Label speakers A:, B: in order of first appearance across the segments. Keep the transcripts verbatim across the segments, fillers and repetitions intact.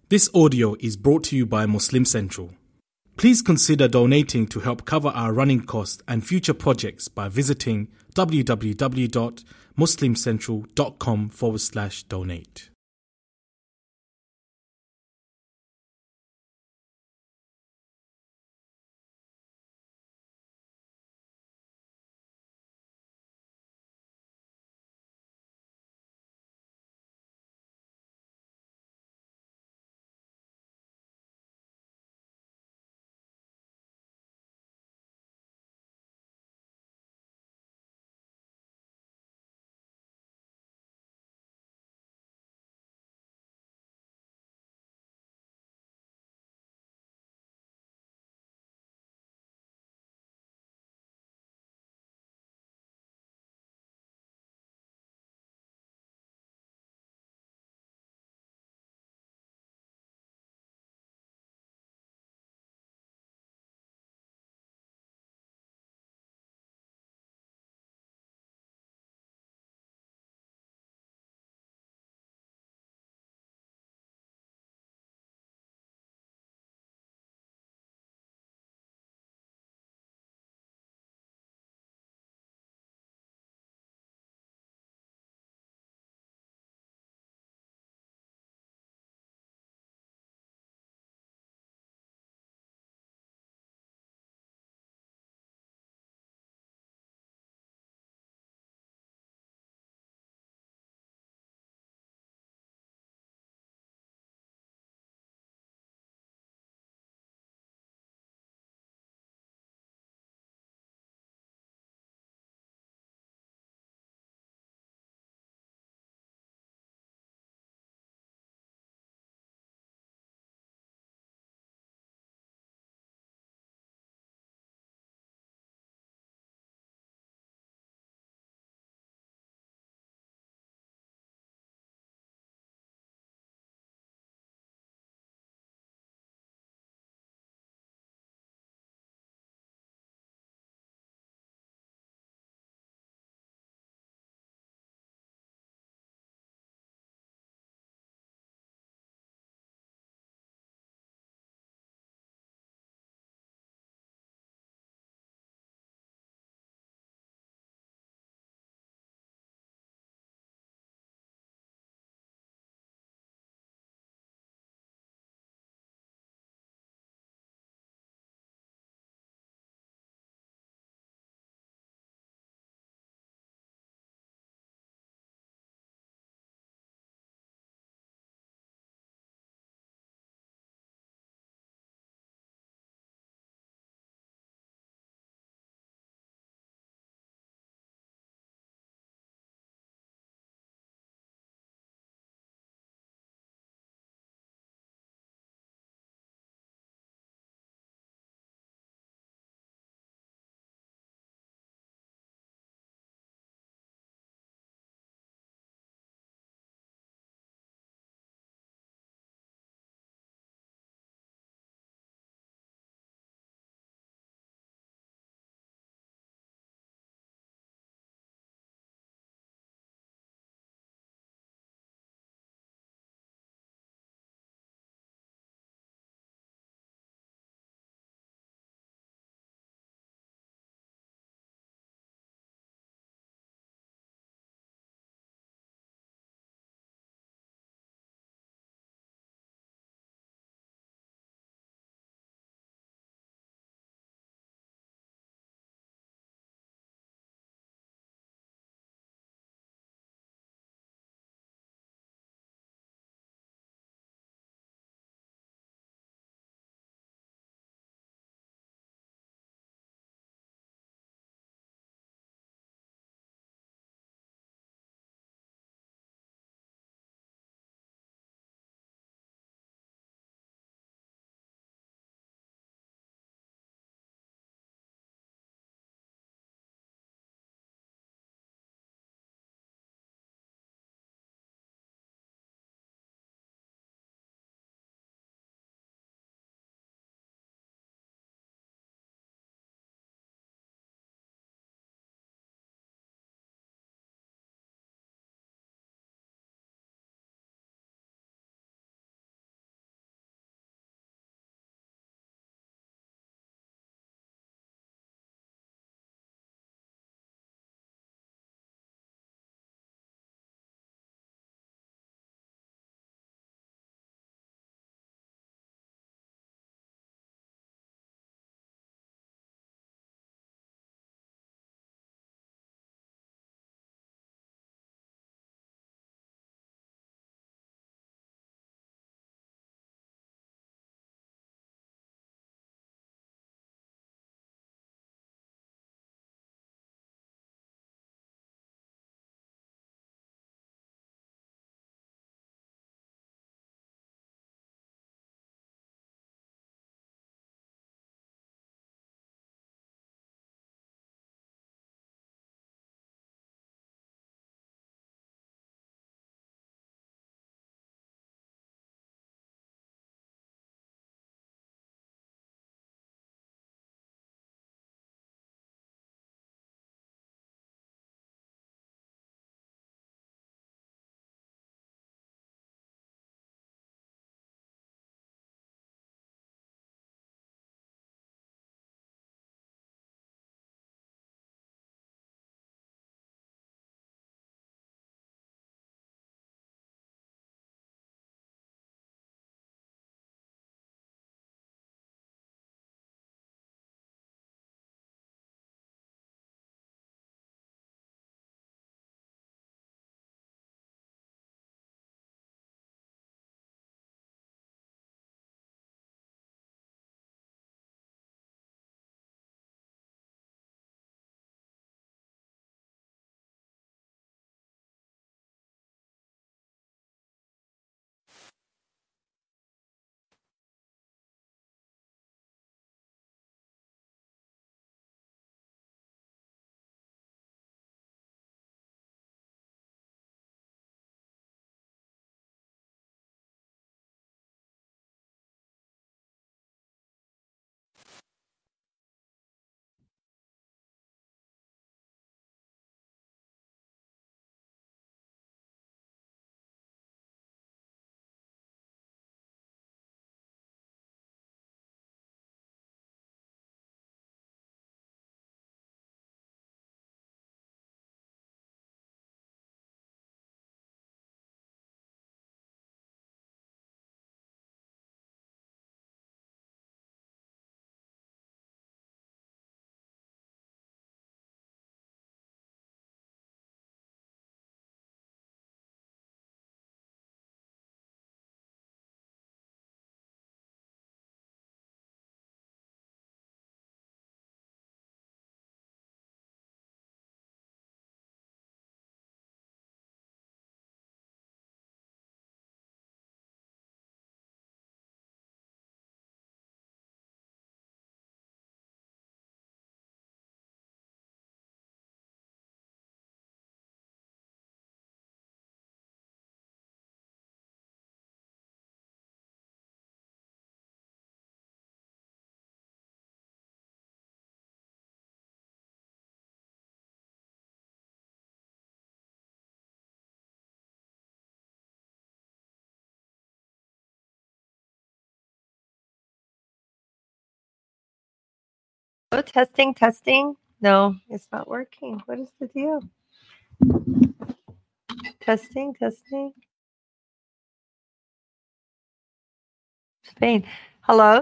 A: This audio is brought to you by Muslim Central. Please consider donating to help cover our running costs and future projects by visiting www.muslimcentral.com forward slash donate.
B: Oh, testing, testing. No, it's not working. What is the deal? Testing, testing. Spain. Hello?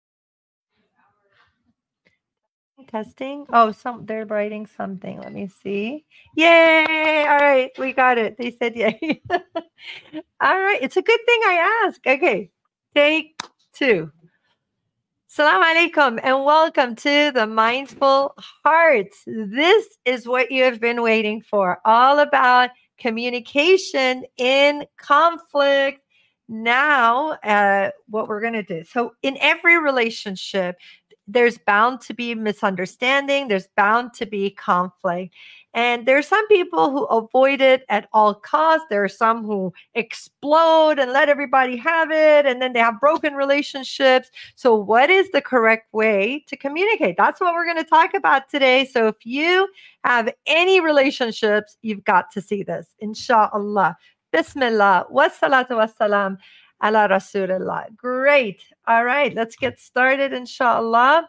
B: Testing. Oh, some they're writing something. Let me see. Yay! All right, we got it. They said yay. All right. It's a good thing I asked. Okay. Take two. Salam alaikum and welcome to the Mindful Hearts. This is what you have been waiting for, all about communication in conflict. Now, uh, what we're going to do. So, in every relationship, there's bound to be misunderstanding, there's bound to be conflict. And there's some people who avoid it at all costs. There are some who explode and let everybody have it, and then they have broken relationships. So, what is the correct way to communicate? That's what we're going to talk about today. So, if you have any relationships, you've got to see this. Inshallah. Bismillah. Wassalatu wassalam ala Rasulullah. Great. All right. Let's get started, inshallah.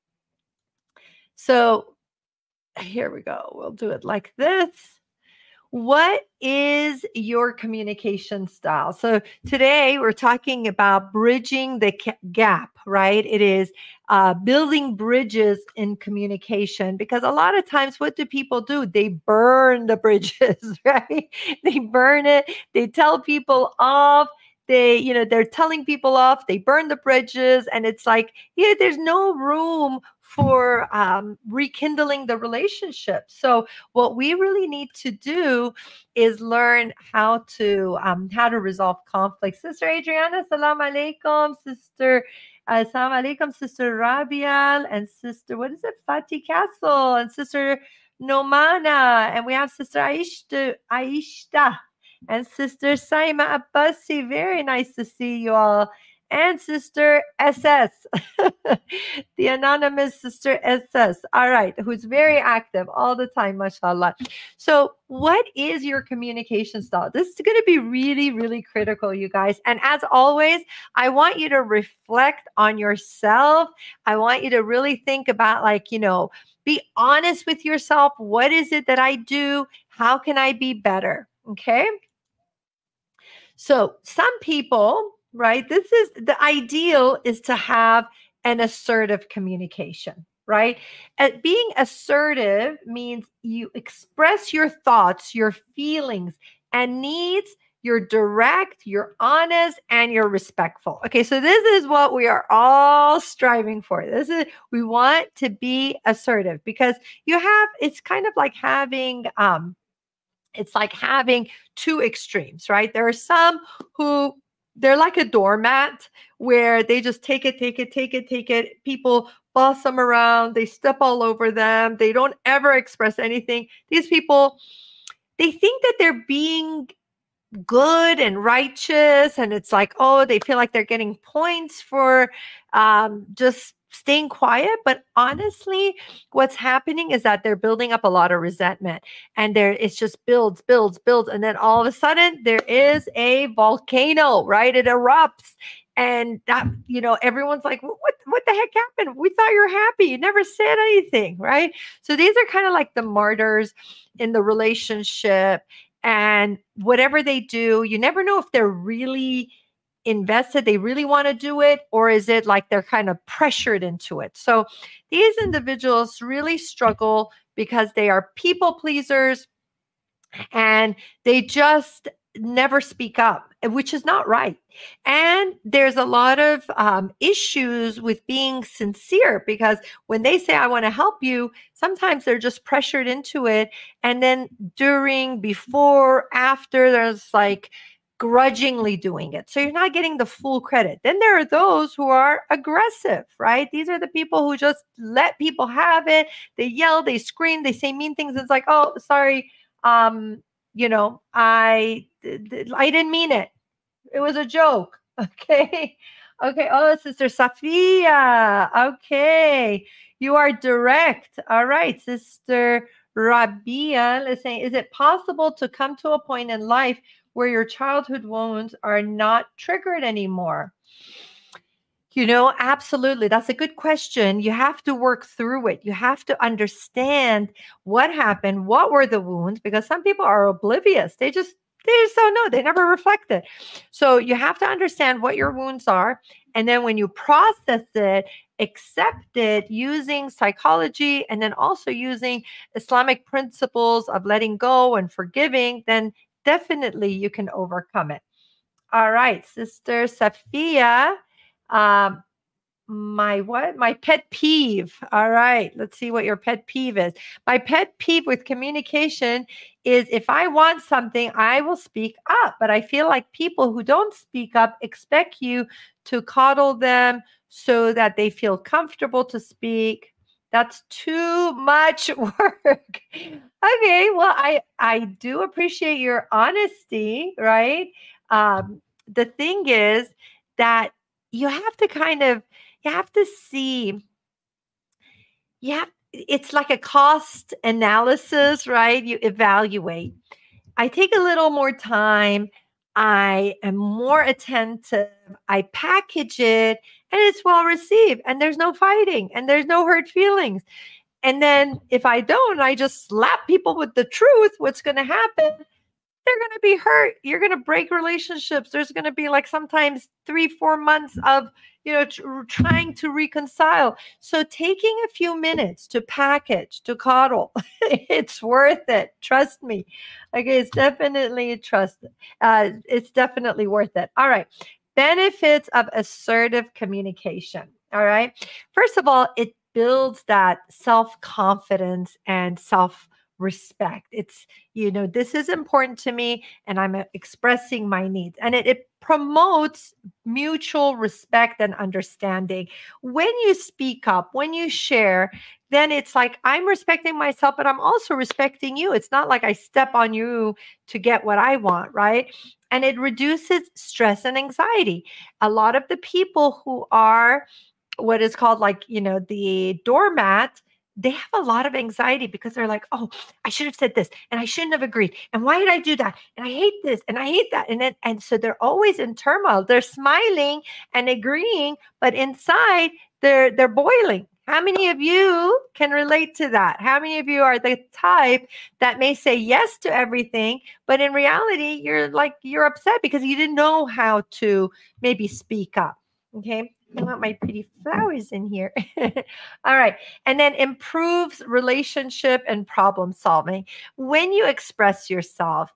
B: So, here we go. We'll do it like this. What is your communication style? So today we're talking about bridging the gap, right? It is uh, building bridges in communication, because a lot of times what do people do? They burn the bridges, right? They burn it. They tell people off. They, you know, they're telling people off. They burn the bridges. And it's like, yeah, there's no room for um, rekindling the relationship. So what we really need to do is learn how to um, how to resolve conflict. Sister Adriana, salam alaikum. Sister, uh, salam alaikum. Sister Rabial and Sister, what is it? Fatih Castle and Sister Nomana. And we have Sister Aishta, Aishta and Sister Saima Abbasi. Very nice to see you all. And Sister S S, the anonymous Sister S S. All right, who's very active all the time, mashallah. So what is your communication style? This is going to be really, really critical, you guys. And as always, I want you to reflect on yourself. I want you to really think about, like, you know, be honest with yourself. What is it that I do? How can I be better? Okay. So some people, right? This is the ideal, is to have an assertive communication, right? And being assertive means you express your thoughts, your feelings, and needs. You're direct, you're honest, and you're respectful. Okay, so this is what we are all striving for. This is, we want to be assertive, because you have, it's kind of like having, um, it's like having two extremes, right? There are some who, they're like a doormat where they just take it, take it, take it, take it. People boss them around. They step all over them. They don't ever express anything. These people, they think that they're being good and righteous. And it's like, oh, they feel like they're getting points for um, just staying quiet. But honestly, what's happening is that they're building up a lot of resentment, and there it's just builds, builds, builds. And then all of a sudden there is a volcano, right? It erupts. And that, you know, everyone's like, what, what the heck happened? We thought you were happy. You never said anything, right? So these are kind of like the martyrs in the relationship. And whatever they do, you never know if they're really invested, they really want to do it, or is it like they're kind of pressured into it? So these individuals really struggle because they are people pleasers, and they just never speak up, which is not right. And there's a lot of um, issues with being sincere, because when they say, I want to help you, sometimes they're just pressured into it. And then during, before, after, there's like grudgingly doing it. So you're not getting the full credit. Then there are those who are aggressive, right? These are the people who just let people have it. They yell, they scream, they say mean things. It's like, oh, sorry. Um, you know, I, I didn't mean it. It was a joke. Okay. Okay. Oh, Sister Safia. Okay. You are direct. All right. Sister Rabia is saying, is it possible to come to a point in life where your childhood wounds are not triggered anymore? You know, absolutely. That's a good question. You have to work through it. You have to understand what happened, what were the wounds, because some people are oblivious. They just they just don't know. They never reflect it. So you have to understand what your wounds are. And then when you process it, accept it using psychology and then also using Islamic principles of letting go and forgiving, then definitely you can overcome it. All right, Sister Safia. Um, my what? My pet peeve. All right, let's see what your pet peeve is. My pet peeve with communication is if I want something, I will speak up. But I feel like people who don't speak up expect you to coddle them so that they feel comfortable to speak. That's too much work. Okay, well, I I do appreciate your honesty, right? Um, the thing is that you have to kind of you have to see yeah it's like a cost analysis, right? You evaluate. I take a little more time. I am more attentive. I package it and it's well received and there's no fighting and there's no hurt feelings. And then if I don't, I just slap people with the truth. What's going to happen? They're going to be hurt. You're going to break relationships. There's going to be like sometimes three, four months of, you know, tr- trying to reconcile. So taking a few minutes to package, to coddle, it's worth it. Trust me. Okay, it's definitely trust. Uh, it's definitely worth it. All right. Benefits of assertive communication. All right. First of all, it builds that self-confidence and self respect. It's, you know, this is important to me and I'm uh, expressing my needs. And it, it promotes mutual respect and understanding. When you speak up, when you share, then it's like I'm respecting myself, but I'm also respecting you. It's not like I step on you to get what I want, right? And it reduces stress and anxiety. A lot of the people who are what is called like, you know, the doormat, they have a lot of anxiety because they're like, oh, I should have said this and I shouldn't have agreed. And why did I do that? And I hate this and I hate that. And then, and so they're always in turmoil. They're smiling and agreeing, but inside they're, they're boiling. How many of you can relate to that? How many of you are the type that may say yes to everything, but in reality, you're like, you're upset because you didn't know how to maybe speak up. Okay. I want my pretty flowers in here. All right. And then improves relationship and problem solving. When you express yourself,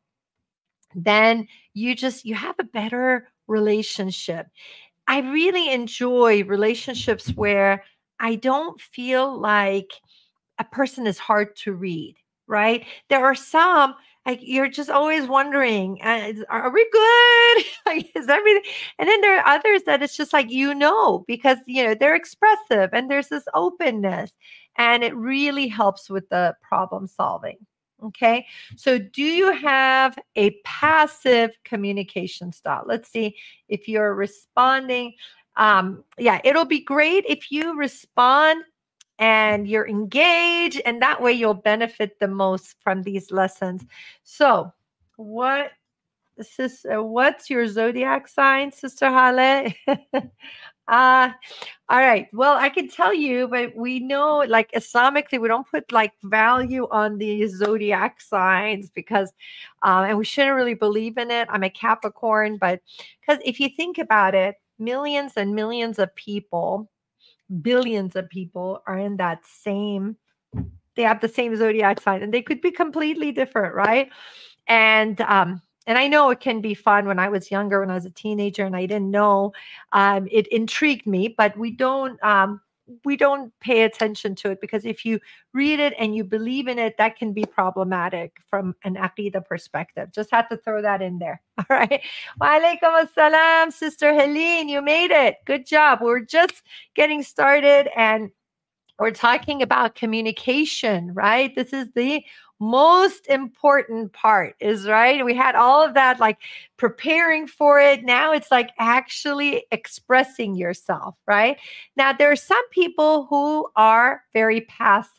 B: then you just, you have a better relationship. I really enjoy relationships where I don't feel like a person is hard to read, right? There are some like you're just always wondering, uh, is- are we good? Like, is everything? And then there are others that it's just like, you know, because, you know, they're expressive and there's this openness and it really helps with the problem solving. Okay. So do you have a passive communication style? Let's see if you're responding. Um, yeah, it'll be great if you respond and you're engaged, and that way you'll benefit the most from these lessons. So, what this is uh, what's your zodiac sign, Sister Hale? uh all right. Well, I can tell you, but we know like Islamically, we don't put like value on the zodiac signs because um and we shouldn't really believe in it. I'm a Capricorn, but because if you think about it, millions and millions of people, billions of people are in that same, they have the same zodiac sign and they could be completely different, right? And um and I know it can be fun. When I was younger, when I was a teenager and I didn't know, um it intrigued me, but we don't um we don't pay attention to it because if you read it and you believe in it, that can be problematic from an Aqidah perspective. Just had to throw that in there. All right. Wa alaikum assalam, Sister Helene. You made it. Good job. We're just getting started and we're talking about communication, right? This is the most important part, is right. We had all of that, like preparing for it. Now it's like actually expressing yourself, right? Now, there are some people who are very passive,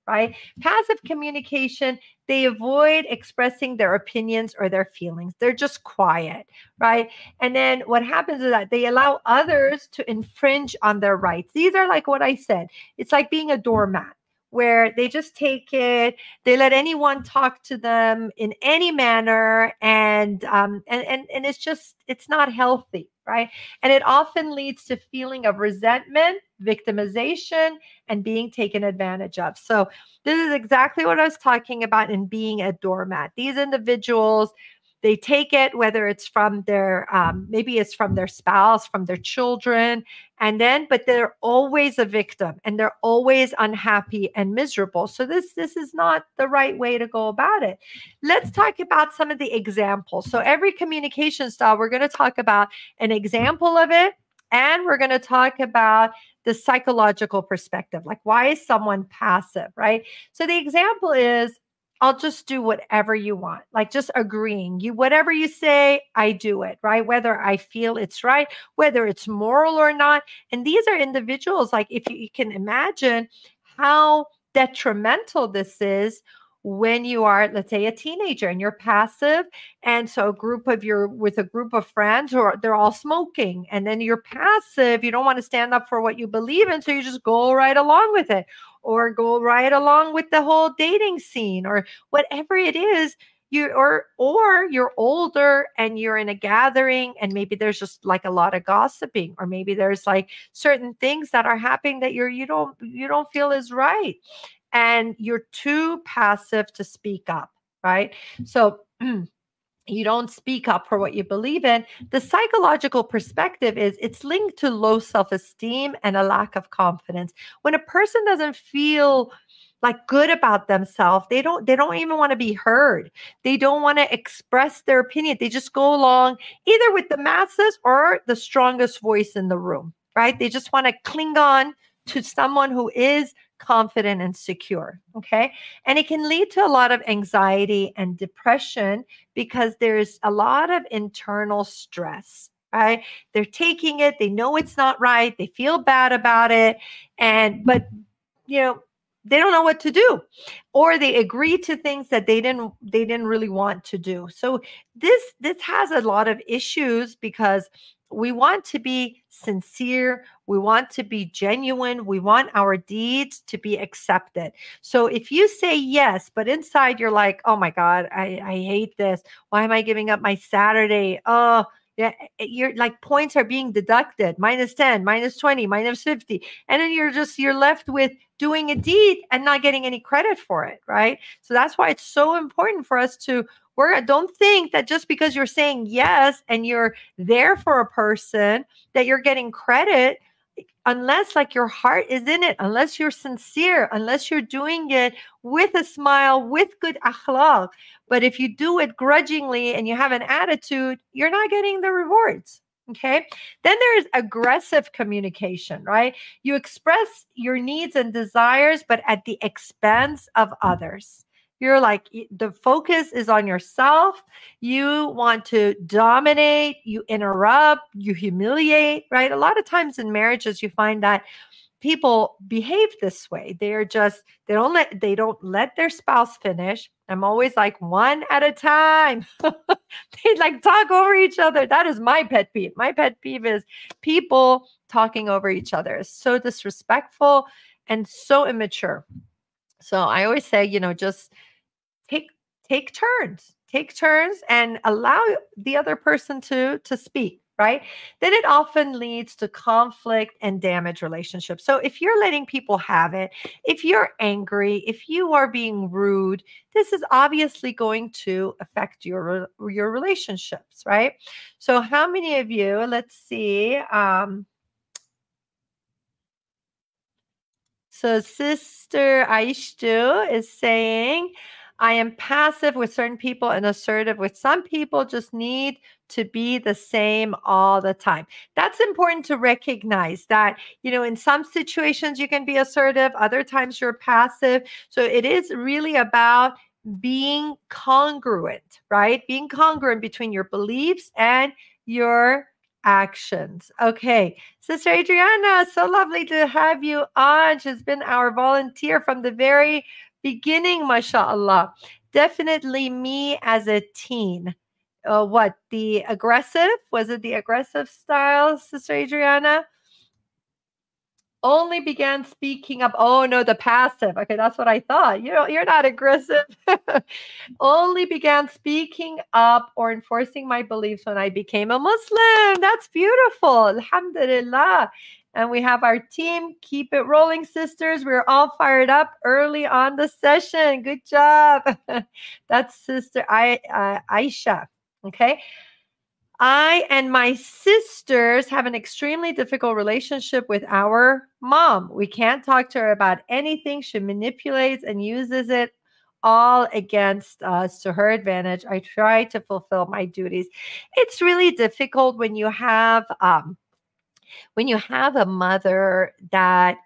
B: right? Passive communication, they avoid expressing their opinions or their feelings. They're just quiet, right? And then what happens is that they allow others to infringe on their rights. These are like what I said. It's like being a doormat, where they just take it, they let anyone talk to them in any manner, and um, and and and it's just, it's not healthy, right? And it often leads to feeling of resentment, victimization, and being taken advantage of. So this is exactly what I was talking about in being a doormat. These individuals, they take it, whether it's from their, um, maybe it's from their spouse, from their children, and then, but they're always a victim and they're always unhappy and miserable. So this, this is not the right way to go about it. Let's talk about some of the examples. So every communication style, we're going to talk about an example of it, and we're going to talk about the psychological perspective, like why is someone passive, right? So the example is, I'll just do whatever you want, like just agreeing. You, whatever you say, I do it, right? Whether I feel it's right, whether it's moral or not. And these are individuals, like if you, you can imagine how detrimental this is when you are, let's say, a teenager and you're passive. And so a group of your, with a group of friends, or they're all smoking, and then you're passive. You don't want to stand up for what you believe in. So you just go right along with it, or go right along with the whole dating scene, or whatever it is. You, or, or you're older and you're in a gathering, and maybe there's just like a lot of gossiping, or maybe there's like certain things that are happening that you're, you don't, you don't feel is right. And you're too passive to speak up, right? So you don't speak up for what you believe in. The psychological perspective is it's linked to low self-esteem and a lack of confidence. When a person doesn't feel like good about themselves, they don't, they don't even want to be heard. They don't want to express their opinion. They just go along either with the masses or the strongest voice in the room, right? They just want to cling on to someone who is confident and secure. Okay. And it can lead to a lot of anxiety and depression because there's a lot of internal stress, right? They're taking it. They know it's not right. They feel bad about it. And, but, you know, they don't know what to do, or they agree to things that they didn't, they didn't really want to do. So this, this has a lot of issues because we want to be sincere. We want to be genuine. We want our deeds to be accepted. So if you say yes, but inside you're like, oh my God, I, I hate this. Why am I giving up my Saturday? Oh, yeah, you're like points are being deducted, minus ten, minus twenty, minus fifty. And then you're just, you're left with doing a deed and not getting any credit for it, right? So that's why it's so important for us to We're, don't think that just because you're saying yes and you're there for a person that you're getting credit, unless like your heart is in it, unless you're sincere, unless you're doing it with a smile, with good akhlaq. But if you do it grudgingly and you have an attitude, you're not getting the rewards. Okay. Then there's aggressive communication, right? You express your needs and desires, but at the expense of others. You're like, the focus is on yourself. You want to dominate, you interrupt, you humiliate, right? A lot of times in marriages, you find that people behave this way. They're just, they don't let, they don't let their spouse finish. I'm always like, one at a time. They like talk over each other. That is my pet peeve. My pet peeve is people talking over each other. It's so disrespectful and so immature. So I always say, you know, just take take turns, take turns and allow the other person to, to speak, right? Then it often leads to conflict and damage relationships. So if you're letting people have it, if you're angry, if you are being rude, this is obviously going to affect your, your relationships, right? So how many of you, let's see, um, so Sister Aishtu is saying, I am passive with certain people and assertive with some people, just need to be the same all the time. That's important to recognize that, you know, in some situations you can be assertive, other times you're passive. So it is really about being congruent, right? Being congruent between your beliefs and your actions. Okay. Sister Adriana, so lovely to have you on. She's been our volunteer from the very beginning, mashallah. Definitely me as a teen. Uh, what, the aggressive? Was it the aggressive style, Sister Adriana? Only began speaking up. Oh no, the passive. Okay, that's what I thought. You know, you're not aggressive. Only began speaking up or enforcing my beliefs when I became a Muslim. That's beautiful. Alhamdulillah. And we have our team. Keep it rolling, sisters. We're all fired up early on the session. Good job. That's Sister I, uh, Aisha. Okay. I and my sisters have an extremely difficult relationship with our mom. We can't talk to her about anything. She manipulates and uses it all against us to her advantage. I try to fulfill my duties. It's really difficult when you have um, when you have a mother that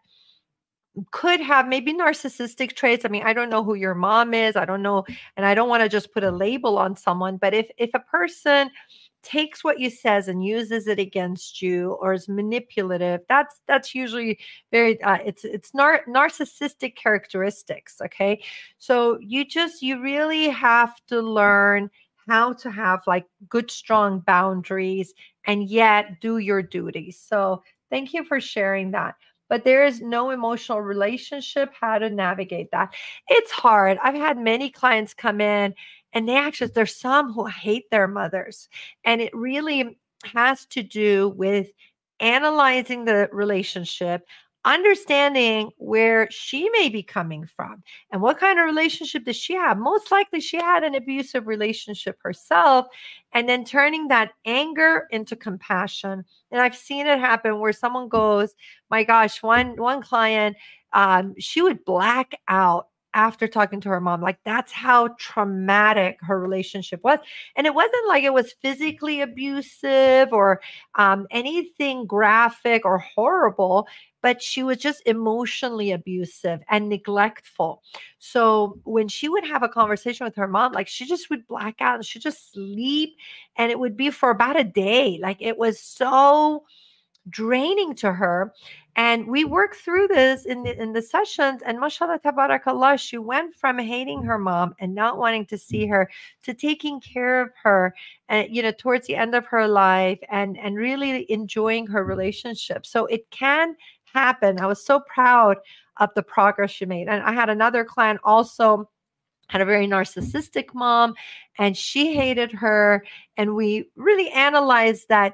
B: could have maybe narcissistic traits. I mean, I don't know who your mom is. I don't know, and I don't want to just put a label on someone. But if if a person takes what you says and uses it against you or is manipulative, that's that's usually very uh, it's it's nar- narcissistic characteristics. Okay, so you just you really have to learn how to have like good strong boundaries and yet do your duties. So thank you for sharing that. But there is no emotional relationship, how to navigate that. It's hard. I've had many clients come in and they actually, there's some who hate their mothers. And it really has to do with analyzing the relationship, understanding where she may be coming from and what kind of relationship does she have. Most likely she had an abusive relationship herself, and then turning that anger into compassion. And I've seen it happen where someone goes, my gosh, one one client, um, she would black out after talking to her mom. Like that's how traumatic her relationship was. And it wasn't like it was physically abusive or um, anything graphic or horrible, but she was just emotionally abusive and neglectful. So when she would have a conversation with her mom, like she just would black out and she'd just sleep. And it would be for about a day. Like it was so draining to her. And we worked through this in the, in the sessions, and mashallah, tabarakallah, she went from hating her mom and not wanting to see her to taking care of her, and you know, towards the end of her life, and and really enjoying her relationship. So it can happen. I was so proud of the progress she made. And I had another client also had a very narcissistic mom, and she hated her, and we really analyzed that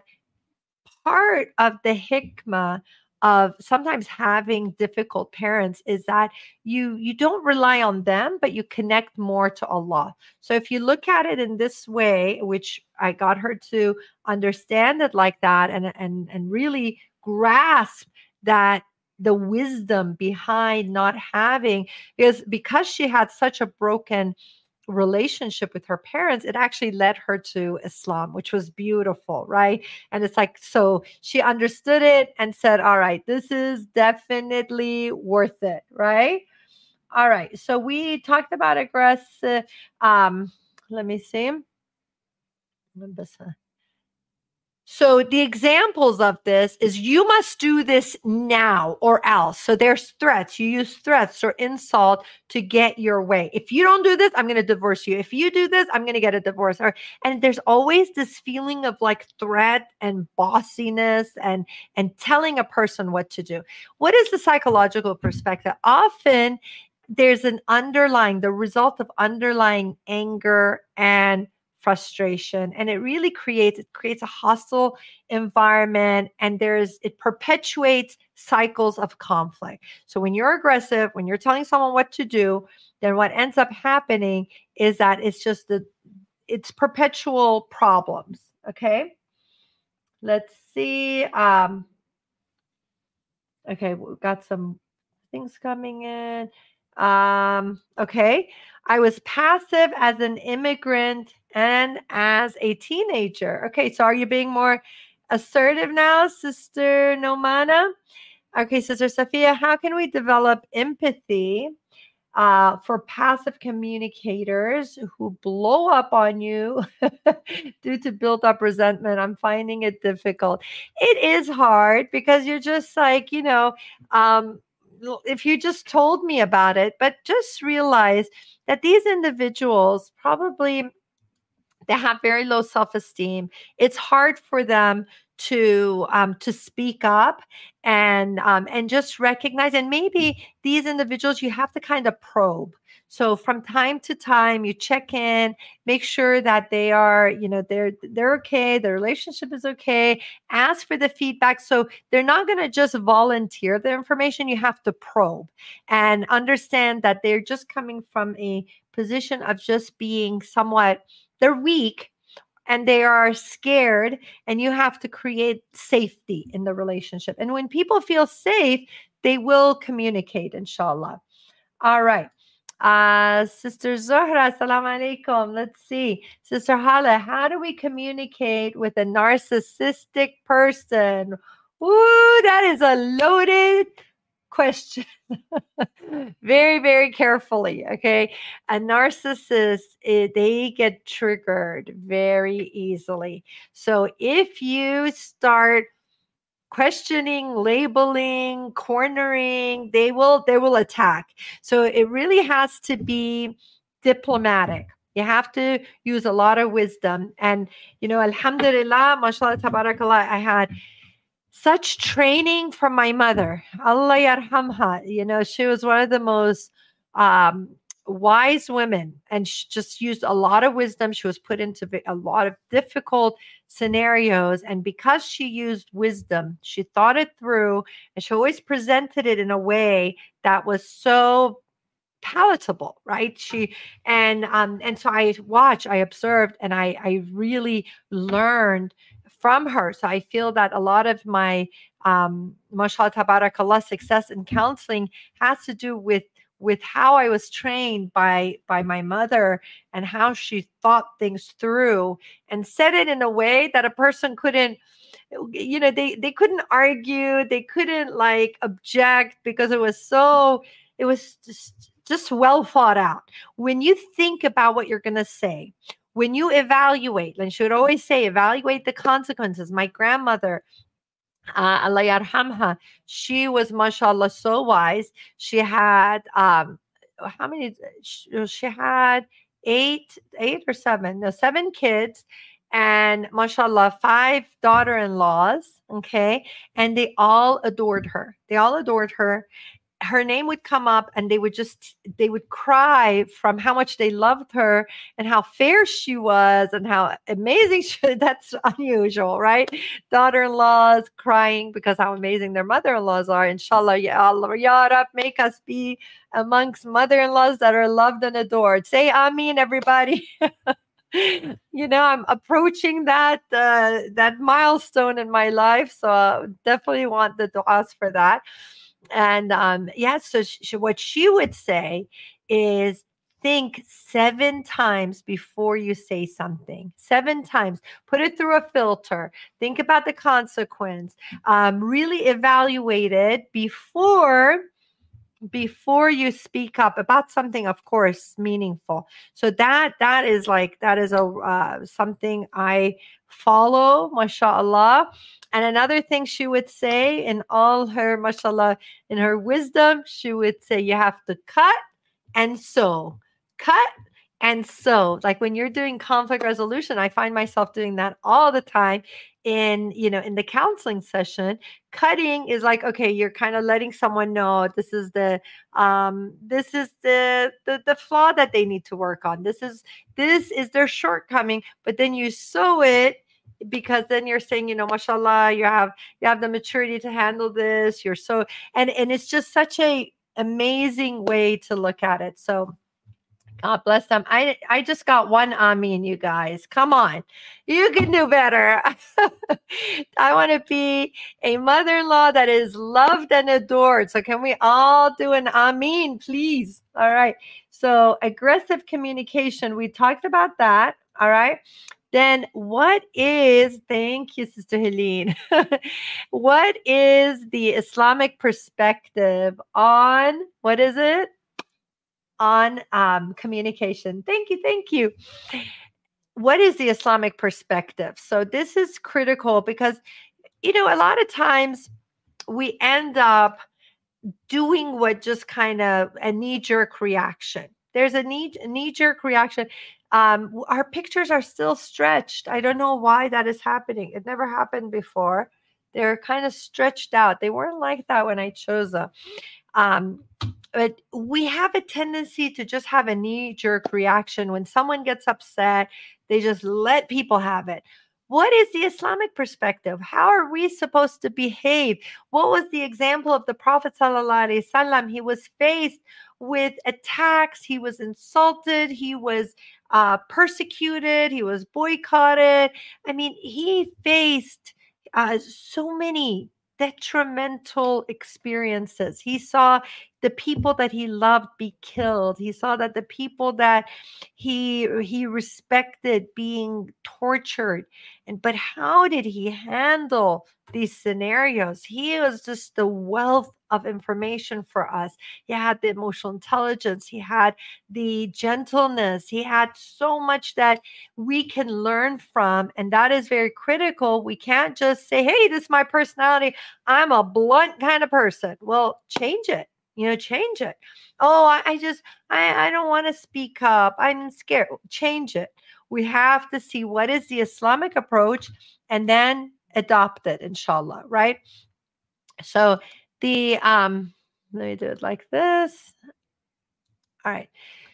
B: part of the hikmah of sometimes having difficult parents is that you you don't rely on them, but you connect more to Allah. So if you look at it in this way, which I got her to understand it like that, and and and really grasp that the wisdom behind not having, because because she had such a broken relationship with her parents, it actually led her to Islam, which was beautiful, right? And it's like, so she understood it and said, all right, this is definitely worth it, right? All right. So we talked about aggressive. Um, let me see. So the examples of this is you must do this now or else. So there's threats. You use threats or insult to get your way. If you don't do this, I'm going to divorce you. If you do this, I'm going to get a divorce. Or, and there's always this feeling of like threat and bossiness and, and telling a person what to do. What is the psychological perspective? Often there's an underlying, the result of underlying anger and frustration, and it really creates it creates a hostile environment, and there's it perpetuates cycles of conflict. So when you're aggressive, when you're telling someone what to do, then what ends up happening is that it's just the it's perpetual problems. Okay, let's see. Um okay, we've got some things coming in. Um, okay. I was passive as an immigrant and as a teenager. Okay, so are you being more assertive now, Sister Nomana? Okay, Sister Safia, how can we develop empathy Uh, for passive communicators who blow up on you due to built up resentment, I'm finding it difficult. It is hard because you're just like, you know, um, if you just told me about it, but just realize that these individuals probably they have very low self-esteem. It's hard for them to um, to speak up and um, and just recognize. And maybe these individuals you have to kind of probe. So from time to time, you check in, make sure that they are, you know, they're they're okay, their relationship is okay. Ask for the feedback. So they're not going to just volunteer the information. You have to probe and understand that they're just coming from a position of just being somewhat they're weak and they are scared, and you have to create safety in the relationship. And when people feel safe, they will communicate, inshallah. All right. Uh, Sister Zohra, assalamu alaikum. Let's see. Sister Hala, how do we communicate with a narcissistic person? Ooh, that is a loaded question. Very, very carefully. Okay. A narcissist, eh, they get triggered very easily. So if you start questioning, labeling, cornering, they will they will attack. So it really has to be diplomatic. You have to use a lot of wisdom. And you know, alhamdulillah, mashallah, tabarakallah, I had such training from my mother. Allah yarhamha. You know, she was one of the most um, wise women, and she just used a lot of wisdom. She was put into a lot of difficult scenarios. And because she used wisdom, she thought it through, and she always presented it in a way that was so palatable, right? She and um and so I watched, I observed, and I I really learned from her. So I feel that a lot of my um mashallah tabarakallah success in counseling has to do with with how I was trained by by my mother and how she thought things through and said it in a way that a person couldn't, you know, they they couldn't argue, they couldn't like object, because it was so it was just just well thought out. When you think about what you're going to say, when you evaluate, and she would always say, evaluate the consequences. My grandmother, uh, Allah yarhamha, she was, mashallah, so wise. She had, um, how many? She, she had eight, eight or seven, no, seven kids. And mashallah, five daughter-in-laws. Okay. And they all adored her. They all adored her. Her name would come up and they would just, they would cry from how much they loved her and how fair she was and how amazing she, that's unusual, right? Daughter-in-laws crying because how amazing their mother-in-laws are. Inshallah, ya Allah, ya Rab, make us be amongst mother-in-laws that are loved and adored. Say Ameen, everybody. You know, I'm approaching that uh, that milestone in my life. So I definitely want the du'as for that. And um, yeah, so she, what she would say is think seven times before you say something. Seven times. Put it through a filter. Think about the consequence. Um, really evaluate it before before you speak up about something, of course, meaningful. So that that is like that is a uh, something I follow, mashallah. And another thing she would say in all her, mashallah, in her wisdom, she would say you have to cut and sew, cut and sew. Like when you're doing conflict resolution, I find myself doing that all the time. In, you know, in the counseling session, cutting is like, okay, you're kind of letting someone know this is the um this is the, the the flaw that they need to work on. This is this is their shortcoming, but then you sew it because then you're saying, you know, mashallah, you have you have the maturity to handle this. You're so and and it's just such a amazing way to look at it. So God bless them. I I just got one Ameen, you guys. Come on. You can do better. I want to be a mother-in-law that is loved and adored. So can we all do an Ameen, please? All right. So aggressive communication. We talked about that. All right. Then what is, thank you, Sister Helene. What is the Islamic perspective on, what is it? on um, communication. Thank you. Thank you. What is the Islamic perspective? So this is critical because, you know, a lot of times we end up doing what just kind of a knee-jerk reaction. There's a knee, a knee-jerk reaction. Um, our pictures are still stretched. I don't know why that is happening. It never happened before. They're kind of stretched out. They weren't like that when I chose them. Um, but we have a tendency to just have a knee-jerk reaction. When someone gets upset, they just let people have it. What is the Islamic perspective? How are we supposed to behave? What was the example of the Prophet sallallahu alaihi wasallam? He was faced with attacks. He was insulted. He was uh, persecuted. He was boycotted. I mean, he faced uh, so many detrimental experiences. He saw the people that he loved be killed. He saw that the people that he he respected being tortured. And but how did he handle these scenarios? He was just the wealth of information for us. He had the emotional intelligence. He had the gentleness. He had so much that we can learn from. And that is very critical. We can't just say, hey, this is my personality. I'm a blunt kind of person. Well, change it. You know, change it. Oh, I, I just, I, I don't want to speak up. I'm scared. Change it. We have to see what is the Islamic approach and then adopt it, inshallah, right? So the, um, let me do it like this. All right.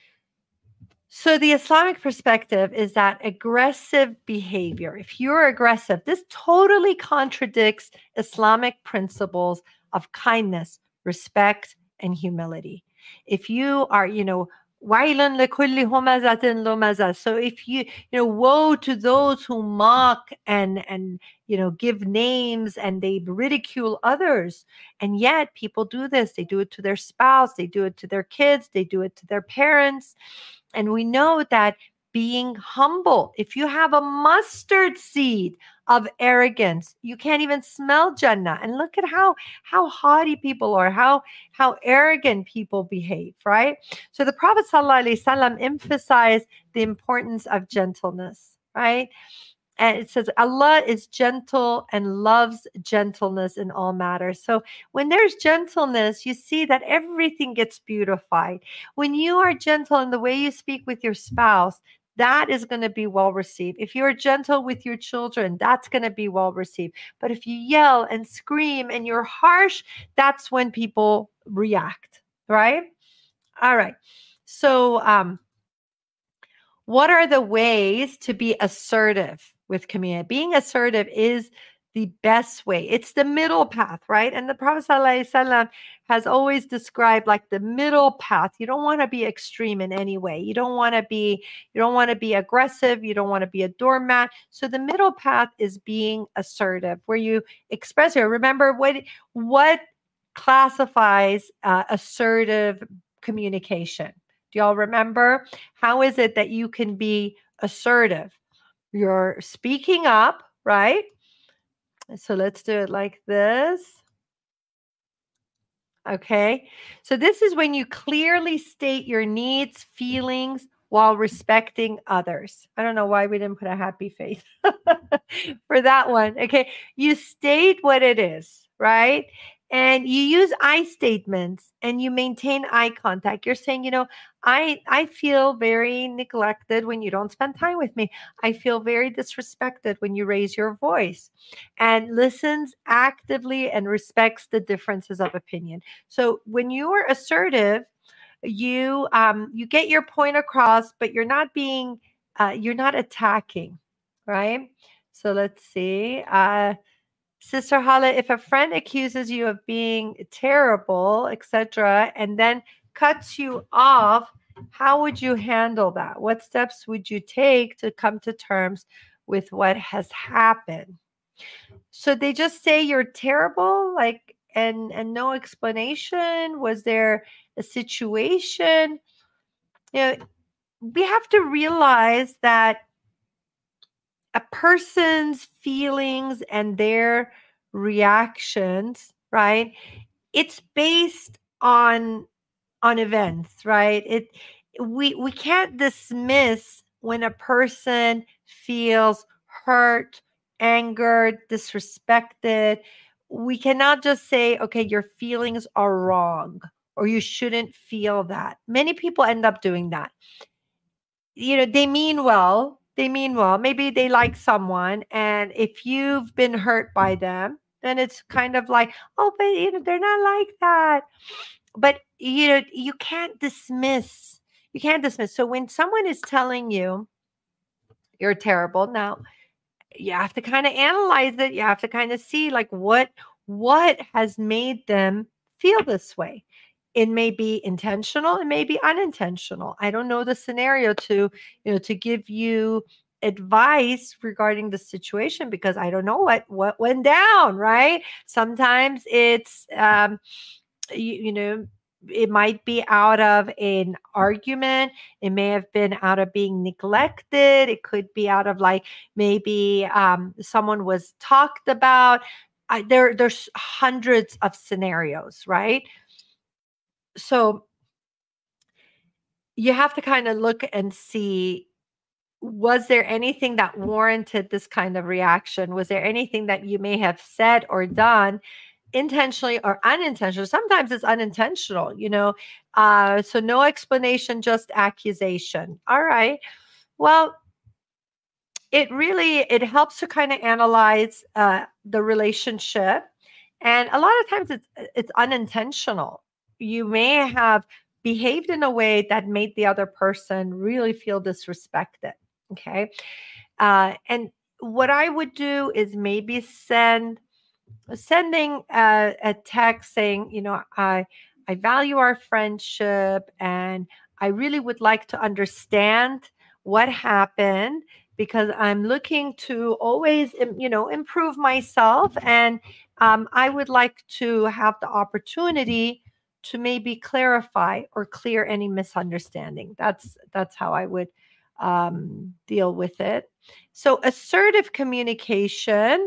B: So the Islamic perspective is that aggressive behavior. If you're aggressive, this totally contradicts Islamic principles of kindness, respect, and humility. If you are, you know, وَيْلٌ لِكُلِّ هُمَزَةٍ لُمَزَةٍ. So if you, you know, woe to those who mock and, and, you know, give names and they ridicule others. And yet people do this. They do it to their spouse. They do it to their kids. They do it to their parents. And we know that being humble, if you have a mustard seed of arrogance, you can't even smell Jannah. And look at how, how haughty people are, how, how arrogant people behave, right? So the Prophet ﷺ emphasized the importance of gentleness, right? And it says Allah is gentle and loves gentleness in all matters. So when there's gentleness, you see that everything gets beautified. When you are gentle in the way you speak with your spouse, that is going to be well received. If you're gentle with your children, that's going to be well received. But if you yell and scream and you're harsh, that's when people react, right? All right. So, um, what are the ways to be assertive with community? Being assertive is the best way. It's the middle path, right? And the Prophet ﷺ has always described like the middle path. You don't want to be extreme in any way. You don't want to be, you don't want to be aggressive. You don't want to be a doormat. So the middle path is being assertive, where you express your, remember what, what classifies uh, assertive communication? Do y'all remember? How is it that you can be assertive? You're speaking up, right? So let's do it like this. Okay. So this is when you clearly state your needs, feelings, while respecting others. I don't know why we didn't put a happy face for that one. Okay. You state what it is, right? And you use I statements and you maintain eye contact. You're saying, you know, I I feel very neglected when you don't spend time with me. I feel very disrespected when you raise your voice, and listens actively and respects the differences of opinion. So when you are assertive, you um you get your point across, but you're not being uh, you're not attacking, right? So let's see. Uh, Sister Hala, if a friend accuses you of being terrible, et cetera, and then cuts you off, how would you handle that? What steps would you take to come to terms with what has happened? So they just say you're terrible, like, and and no explanation. Was there a situation? You know, we have to realize that a person's feelings and their reactions, right? It's based on on events, right? It we we can't dismiss when a person feels hurt, angered, disrespected. We cannot just say, okay, your feelings are wrong or you shouldn't feel that. Many people end up doing that. You know, they mean well. They mean well. Maybe they like someone, and if you've been hurt by them, then it's kind of like, oh, but you know, they're not like that. But you know, you can't dismiss. You can't dismiss. So when someone is telling you you're terrible, now you have to kind of analyze it. You have to kind of see like what what has made them feel this way. It may be intentional, it may be unintentional. I don't know the scenario to, you know, to give you advice regarding the situation because I don't know what what went down, right? Sometimes it's um you, you know, it might be out of an argument. It may have been out of being neglected. It could be out of like maybe um, someone was talked about. I, there, there's hundreds of scenarios, right? So you have to kind of look and see, was there anything that warranted this kind of reaction? Was there anything that you may have said or done intentionally or unintentional? Sometimes it's unintentional, you know. Uh, so no explanation, just accusation. All right. Well, it really it helps to kind of analyze uh, the relationship, and a lot of times it's it's unintentional. You may have behaved in a way that made the other person really feel disrespected. Okay, uh, and what I would do is maybe send sending a, a text saying, you know, I I value our friendship and I really would like to understand what happened because I'm looking to always, im- you know, improve myself, and um, I would like to have the opportunity to maybe clarify or clear any misunderstanding. That's that's how I would um, deal with it. So assertive communication.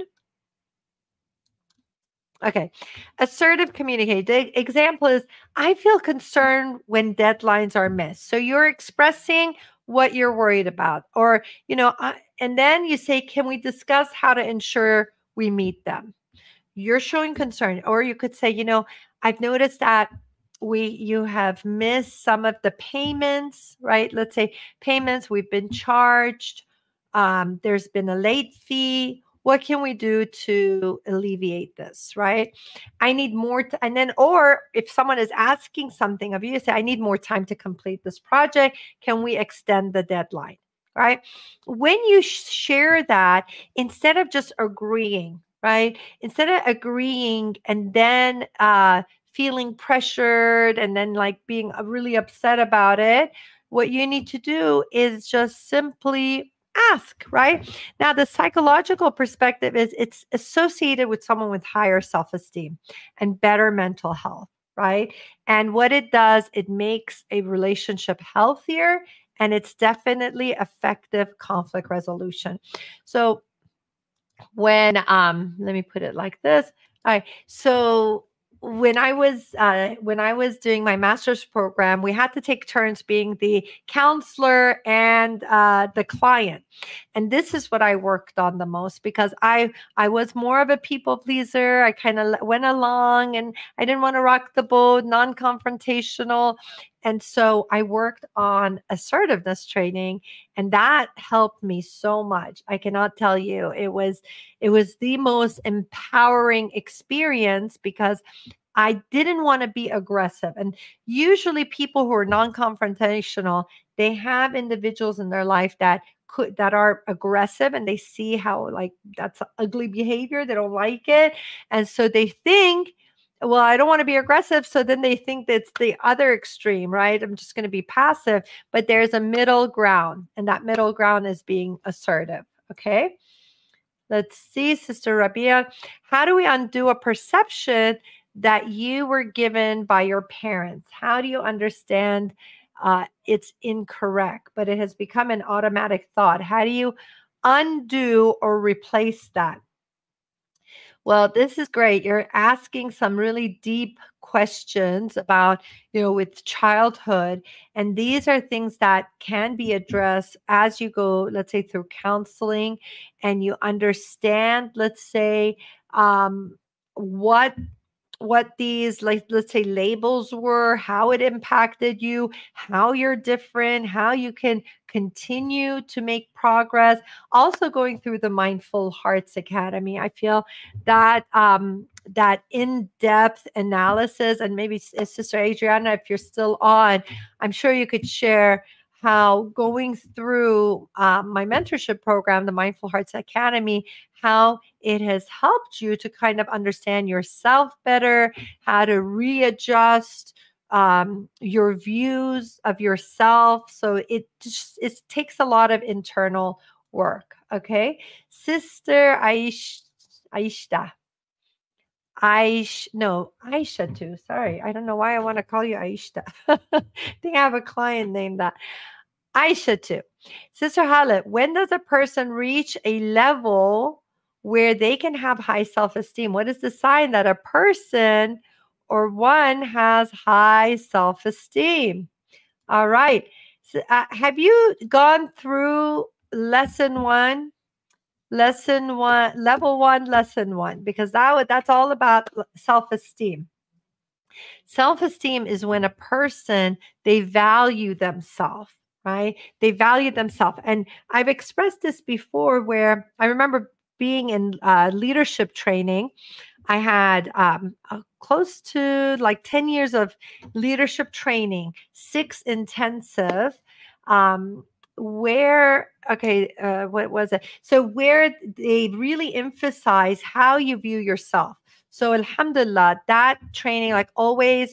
B: Okay. Assertive communicate. The example is I feel concerned when deadlines are missed. So you're expressing what you're worried about. Or, you know, I, and then you say, can we discuss how to ensure we meet them? You're showing concern. Or you could say, you know, I've noticed that we you have missed some of the payments, right? Let's say payments we've been charged. Um, there's been a late fee. What can we do to alleviate this, right? I need more, t- and then, or if someone is asking something of you, you say, I need more time to complete this project. Can we extend the deadline, right? When you sh- share that, instead of just agreeing, right? Instead of agreeing and then uh, feeling pressured and then like being uh, really upset about it, what you need to do is just simply ask, right? Now, the psychological perspective is it's associated with someone with higher self esteem and better mental health, right? And what it does, it makes a relationship healthier and it's definitely effective conflict resolution. So, when um let me put it like this. All right, so when i was uh when I was doing my master's program, we had to take turns being the counselor and uh the client, and this is what I worked on the most because i i was more of a people pleaser. I kind of went along and I didn't want to rock the boat, non-confrontational, and so I worked on assertiveness training, and that helped me so much. I cannot tell you. It was it was the most empowering experience because I didn't want to be aggressive. And usually people who are non-confrontational, they have individuals in their life that could that are aggressive, and they see how like that's ugly behavior. They don't like it. And so they think, well, I don't want to be aggressive. So then they think that's the other extreme, right? I'm just going to be passive. But there's a middle ground, and that middle ground is being assertive. Okay. Let's see, Sister Rabia. How do we undo a perception that you were given by your parents? How do you understand uh, it's incorrect, but it has become an automatic thought? How do you undo or replace that? Well, this is great. You're asking some really deep questions about, you know, with childhood. And these are things that can be addressed as you go, let's say, through counseling and you understand, let's say, um, what what these, like, let's say, labels were, how it impacted you, how you're different, how you can continue to make progress. Also going through the Mindful Hearts Academy, I feel that um that in-depth analysis, and maybe S- Sister Adriana, if you're still on, I'm sure you could share how going through um, my mentorship program, the Mindful Hearts Academy, how it has helped you to kind of understand yourself better, how to readjust um, your views of yourself. So it just it takes a lot of internal work. Okay, Sister Aish, Aishta. Aish, no, Aisha too. Sorry. I don't know why I want to call you Aishta. I think I have a client named that. Aisha too. Sister Halit, when does a person reach a level where they can have high self-esteem? What is the sign that a person or one has high self-esteem? All right. So, uh, have you gone through lesson one? Lesson one, level one, lesson one, because that that's all about self-esteem. Self-esteem is when a person, they value themselves, right? They value themselves. And I've expressed this before where I remember being in uh, leadership training. I had um, uh, close to like ten years of leadership training, six intensive, um, where, okay, uh, what was it? So, where they really emphasize how you view yourself. So, alhamdulillah, that training, like always,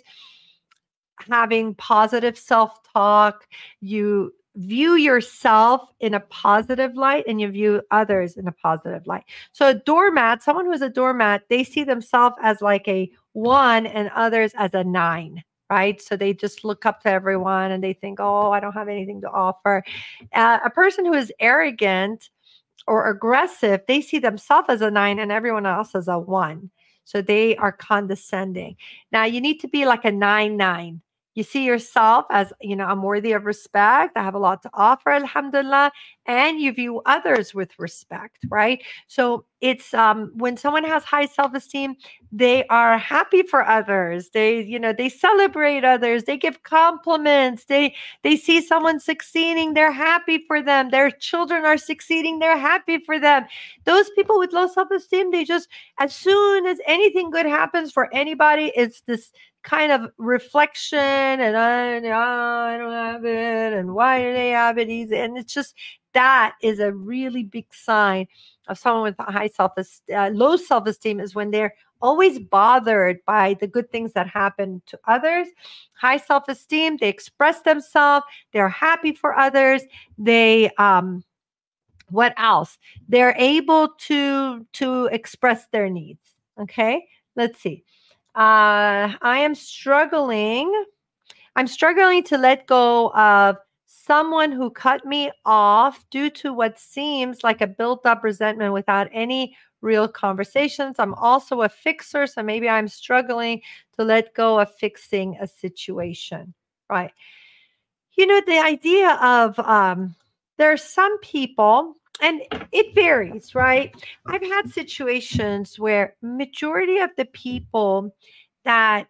B: having positive self talk, you view yourself in a positive light and you view others in a positive light. So a doormat, someone who's a doormat, they see themselves as like a one and others as a nine, right? So they just look up to everyone and they think, oh, I don't have anything to offer. Uh, a person who is arrogant or aggressive, they see themselves as a nine and everyone else as a one. So they are condescending. Now you need to be like a nine nine. You see yourself as, you know, I'm worthy of respect. I have a lot to offer, alhamdulillah. And you view others with respect, right? So it's um when someone has high self-esteem, they are happy for others. They, you know, they celebrate others, they give compliments, they they see someone succeeding, they're happy for them. Their children are succeeding, they're happy for them. Those people with low self-esteem, they just, as soon as anything good happens for anybody, it's this kind of reflection and I, I don't have it and why do they have it easy? And it's just, that is a really big sign of someone with a high self-esteem. Uh, low self-esteem is when they're always bothered by the good things that happen to others. High self-esteem, they express themselves, they're happy for others, they um what else? They're able to to express their needs. Okay, let's see. uh I am struggling I'm struggling to let go of someone who cut me off due to what seems like a built up resentment without any real conversations. I'm also a fixer, so maybe I'm struggling to let go of fixing a situation. Right. You know, the idea of um, there are some people, and it varies, right? I've had situations where majority of the people that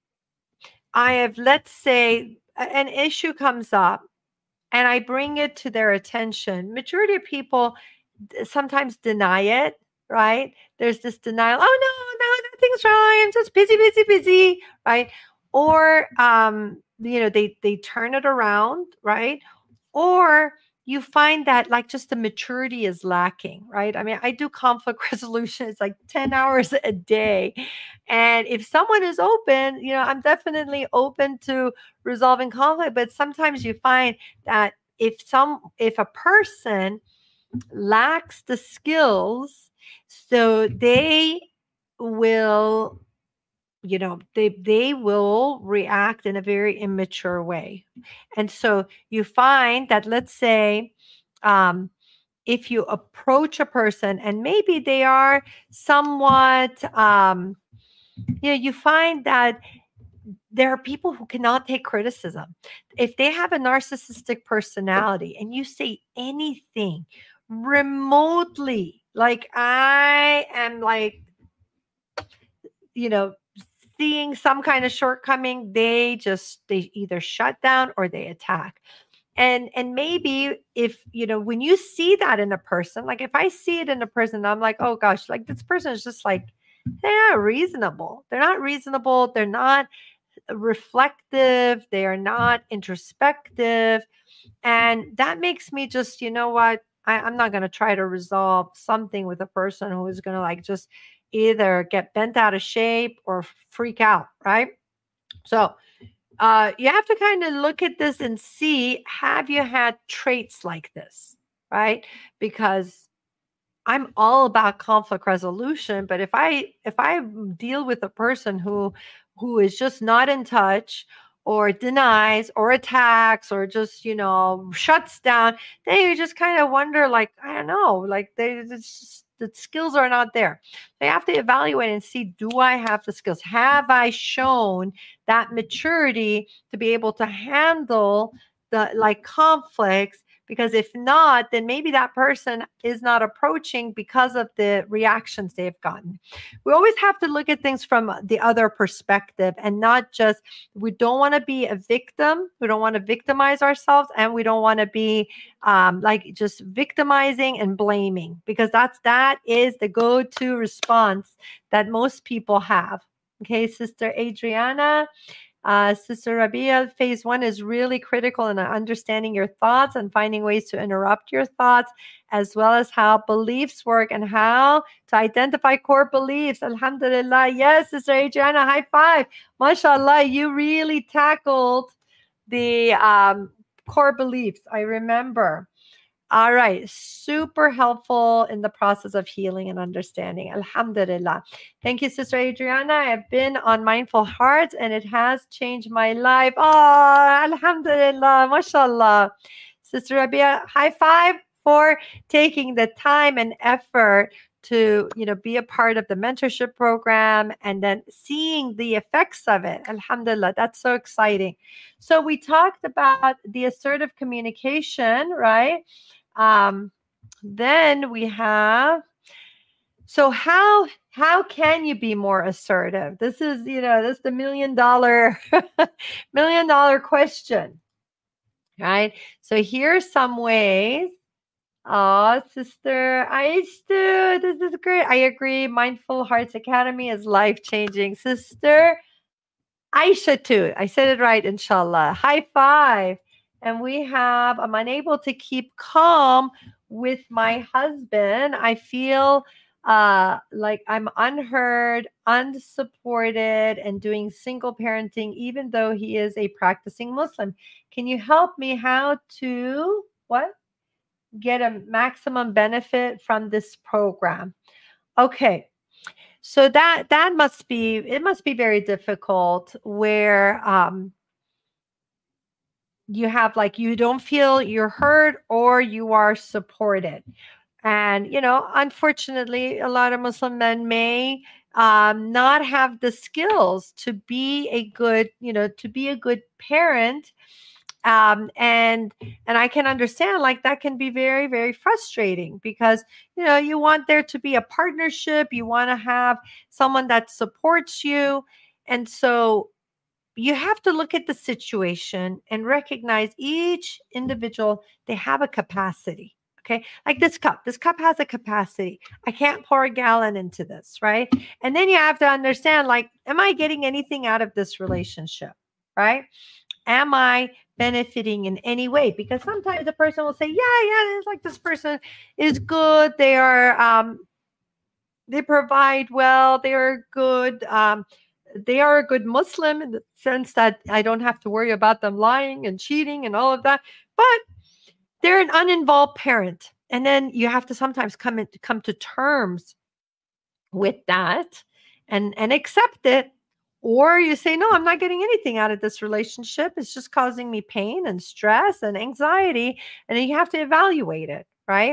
B: I have, let's say, a- an issue comes up and I bring it to their attention. Majority of people d- sometimes deny it, right? There's this denial. Oh no, no, nothing's wrong. I'm just busy, busy, busy, right? Or um, you know, they they turn it around, right? Or you find that like just the maturity is lacking, right? I mean, I do conflict resolution. It's like ten hours a day. And if someone is open, you know, I'm definitely open to resolving conflict. But sometimes you find that if some if a person lacks the skills, so they will, you know, they they will react in a very immature way. And so you find that, let's say, um if you approach a person and maybe they are somewhat, um, you know, you find that there are people who cannot take criticism. If they have a narcissistic personality and you say anything remotely, like I am like, you know, seeing some kind of shortcoming, they just, they either shut down or they attack. And and maybe if, you know, when you see that in a person, like if I see it in a person, I'm like, oh gosh, like this person is just like, they're not reasonable. They're not reasonable. They're not reflective. They are not introspective. And that makes me just, you know what? I, I'm not going to try to resolve something with a person who is going to like just either get bent out of shape or freak out, right? So uh, you have to kind of look at this and see, have you had traits like this, right? Because I'm all about conflict resolution, but if I if I deal with a person who who is just not in touch or denies or attacks or just, you know, shuts down, then you just kind of wonder, like, I don't know, like they it's just, the skills are not there. They have to evaluate and see, do I have the skills? Have I shown that maturity to be able to handle the like conflicts? Because if not, then maybe that person is not approaching because of the reactions they've gotten. We always have to look at things from the other perspective and not just, we don't want to be a victim. We don't want to victimize ourselves, and we don't want to be um, like just victimizing and blaming, because that's, that is the go-to response that most people have. Okay, Sister Adriana. Uh, Sister Rabia, phase one is really critical in understanding your thoughts and finding ways to interrupt your thoughts, as well as how beliefs work and how to identify core beliefs. Alhamdulillah. Yes, Sister Adriana, high five. MashaAllah, you really tackled the um, core beliefs. I remember. All right. Super helpful in the process of healing and understanding. Alhamdulillah. Thank you, Sister Adriana. I have been on Mindful Hearts and it has changed my life. Oh, Alhamdulillah. MashaAllah. Sister Rabia, high five for taking the time and effort to, you know, be a part of the mentorship program and then seeing the effects of it. Alhamdulillah. That's so exciting. So we talked about the assertive communication, right? Um, then we have, so how, how can you be more assertive? This is, you know, this is the million dollar, million dollar question, right? So here's some ways. Oh, Sister Aishtu, this is great. I agree. Mindful Hearts Academy is life-changing. Sister Aisha too. I said it right, inshallah. High five. And we have, I'm unable to keep calm with my husband. I feel uh, like I'm unheard, unsupported, and doing single parenting, even though he is a practicing Muslim. Can you help me how to, what? Get a maximum benefit from this program? Okay. So that, that must be, it must be very difficult where, um, you have like, you don't feel you're heard or you are supported. And, you know, unfortunately, a lot of Muslim men may um, not have the skills to be a good, you know, to be a good parent. Um, and, and I can understand like that can be very, very frustrating because, you know, you want there to be a partnership. You want to have someone that supports you. And so you have to look at the situation and recognize each individual, they have a capacity. Okay. Like this cup, this cup has a capacity. I can't pour a gallon into this. Right. And then you have to understand, like, am I getting anything out of this relationship? Right. Am I benefiting in any way? Because sometimes a person will say, yeah, yeah, it's like this person is good. They are, um, they provide well, they are good. Um, they are a good Muslim in the sense that I don't have to worry about them lying and cheating and all of that, but they're an uninvolved parent. And then you have to sometimes come in, come to terms with that and, and accept it. Or you say, no, I'm not getting anything out of this relationship. It's just causing me pain and stress and anxiety. And then you have to evaluate it, right?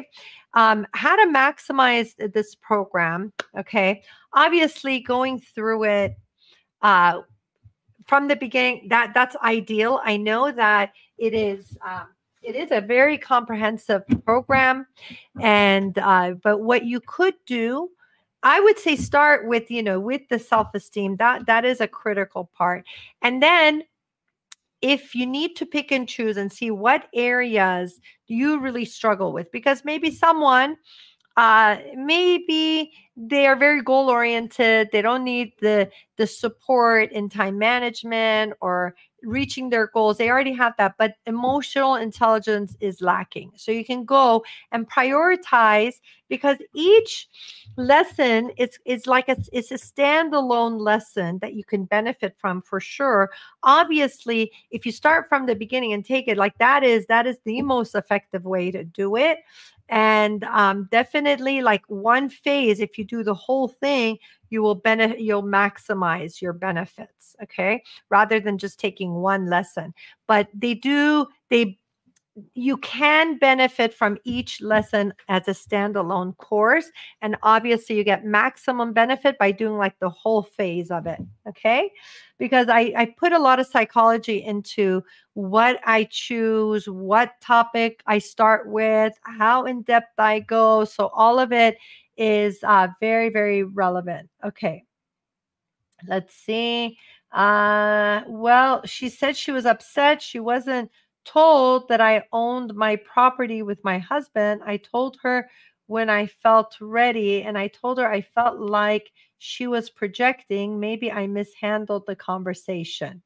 B: Um, how to maximize this program. Okay. Obviously, going through it uh, from the beginning, that that's ideal. I know that it is. Um, it is a very comprehensive program, and uh, but what you could do, I would say, start with you know with the self esteem. That that is a critical part, and then if you need to pick and choose and see what areas do you really struggle with, because maybe someone uh maybe they are very goal oriented, they don't need the the support in time management or reaching their goals, they already have that, but emotional intelligence is lacking. So you can go and prioritize, because each lesson it's it's like a, it's a standalone lesson that you can benefit from for sure. Obviously, if you start from the beginning and take it like that, is that is the most effective way to do it. And um, definitely, like one phase, if you do the whole thing, you will benefit, you'll maximize your benefits, okay, rather than just taking one lesson. But they do, they you can benefit from each lesson as a standalone course. And obviously, you get maximum benefit by doing like the whole phase of it. Okay. Because I, I put a lot of psychology into what I choose, what topic I start with, how in depth I go. So all of it is uh, very, very relevant. Okay. Let's see. Uh, well, she said she was upset. She wasn't told that I owned my property with my husband. I told her when I felt ready, and I told her I felt like she was projecting. Maybe I mishandled the conversation.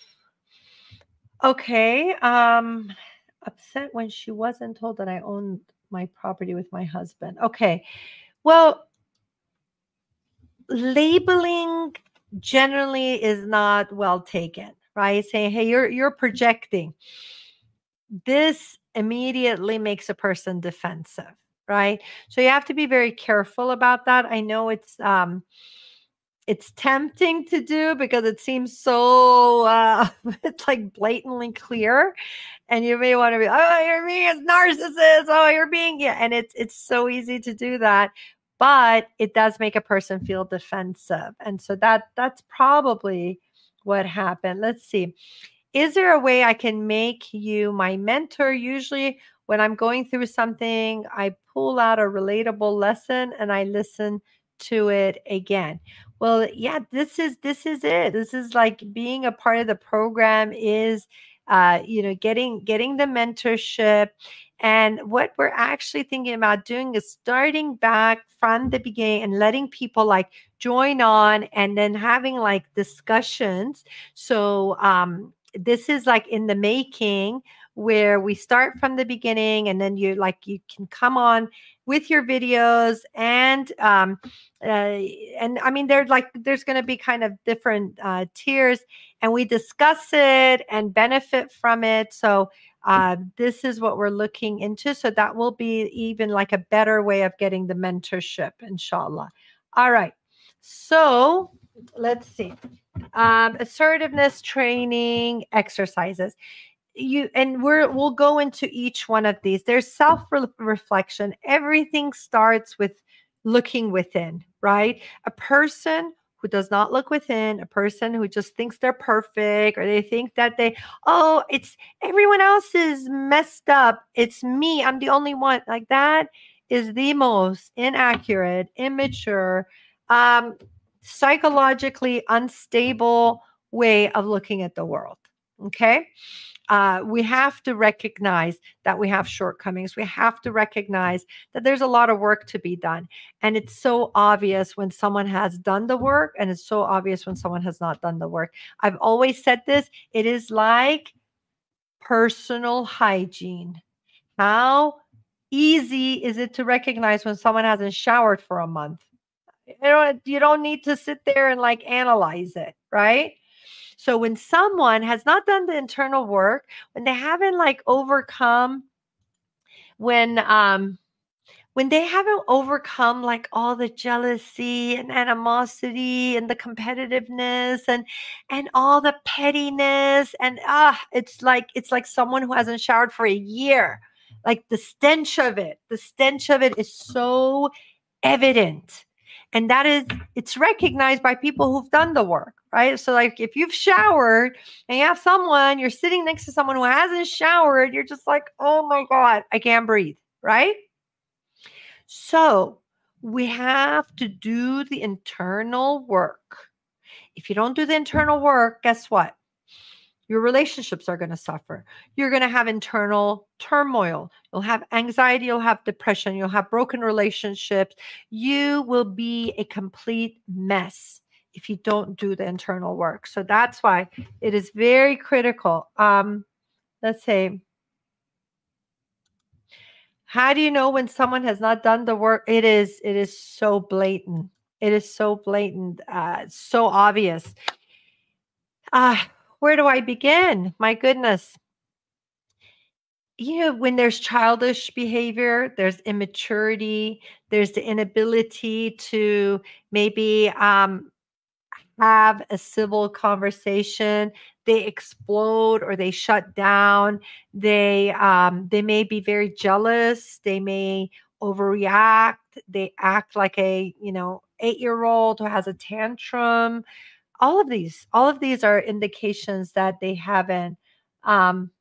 B: Okay. Um, upset when she wasn't told that I owned my property with my husband. Okay. Well, labeling generally is not well taken, right? Saying, hey, you're you're projecting. This immediately makes a person defensive, right? So you have to be very careful about that. I know it's um it's tempting to do because it seems so uh it's like blatantly clear, and you may want to be, oh, you're being a narcissist, oh, you're being, yeah, and it's it's so easy to do that, but it does make a person feel defensive, and so that that's probably what happened. Let's see. Is there a way I can make you my mentor? Usually when I'm going through something, I pull out a relatable lesson and I listen to it again. Well, yeah, this is this is it. This is like being a part of the program is uh, you know, getting getting the mentorship. And what we're actually thinking about doing is starting back from the beginning and letting people like join on, and then having like discussions. So um this is like in the making, where we start from the beginning, and then you like you can come on with your videos, and um uh, and I mean there's like there's going to be kind of different uh tiers, and we discuss it and benefit from it. So uh this is what we're looking into, so that will be even like a better way of getting the mentorship, inshallah. All right, so let's see. Um, assertiveness training exercises. You and we're we'll go into each one of these. There's self reflection. Everything starts with looking within, right? A person who does not look within, a person who just thinks they're perfect, or they think that they, oh, it's everyone else is messed up, it's me, I'm the only one, like that is the most inaccurate, immature, um, psychologically unstable way of looking at the world. Okay. Uh, we have to recognize that we have shortcomings. We have to recognize that there's a lot of work to be done. And it's so obvious when someone has done the work, and it's so obvious when someone has not done the work. I've always said this. It is like personal hygiene. How easy is it to recognize when someone hasn't showered for a month? You don't, you don't need to sit there and like analyze it, right? So when someone has not done the internal work, when they haven't like overcome, when um when they haven't overcome like all the jealousy and animosity and the competitiveness and and all the pettiness, and ah, it's like it's like someone who hasn't showered for a year. like the stench of it, the stench of it is so evident. And that is, it's recognized by people who've done the work, right? So like if you've showered and you have someone, you're sitting next to someone who hasn't showered, you're just like, oh my God, I can't breathe, right? So we have to do the internal work. If you don't do the internal work, guess what? Your relationships are going to suffer. You're going to have internal turmoil. You'll have anxiety. You'll have depression. You'll have broken relationships. You will be a complete mess if you don't do the internal work. So that's why it is very critical. Um, let's say, how do you know when someone has not done the work? It is, it is so blatant. It is so blatant, uh, so obvious. Ah. Uh, Where do I begin? My goodness. You know, when there's childish behavior, there's immaturity, there's the inability to maybe um, have a civil conversation, they explode or they shut down. They um, they may be very jealous. They may overreact. They act like a, you know, eight-year-old who has a tantrum. All of these, all of these are indications that they haven't. Um,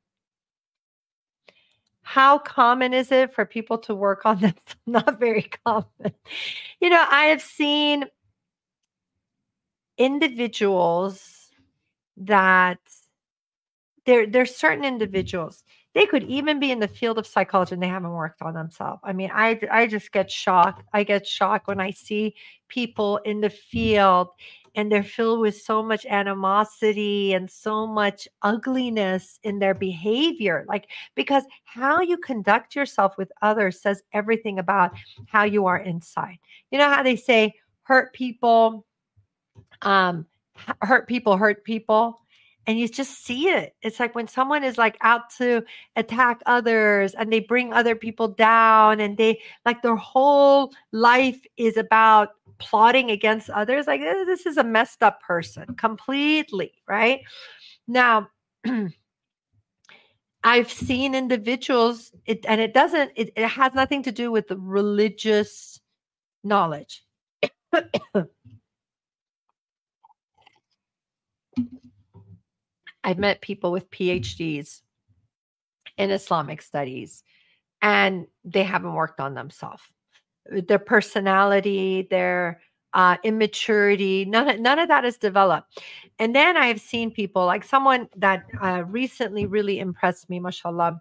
B: how common is it for people to work on this? Not very common. You know, I have seen individuals that there, there's certain individuals, they could even be in the field of psychology and they haven't worked on themselves. I mean, I, I just get shocked. I get shocked when I see people in the field and they're filled with so much animosity and so much ugliness in their behavior. Like, because how you conduct yourself with others says everything about how you are inside. You know how they say hurt people, um, hurt people, hurt people. And you just see it. It's like when someone is like out to attack others and they bring other people down and they like their whole life is about plotting against others. Like this is a messed up person completely, right? Now, I've seen individuals, it, and it doesn't, it, it has nothing to do with the religious knowledge. I've met people with P H Ds in Islamic studies, and they haven't worked on themselves. Their personality, their uh, immaturity, none, none of that is developed. And then I've seen people, like someone that uh, recently really impressed me, mashallah,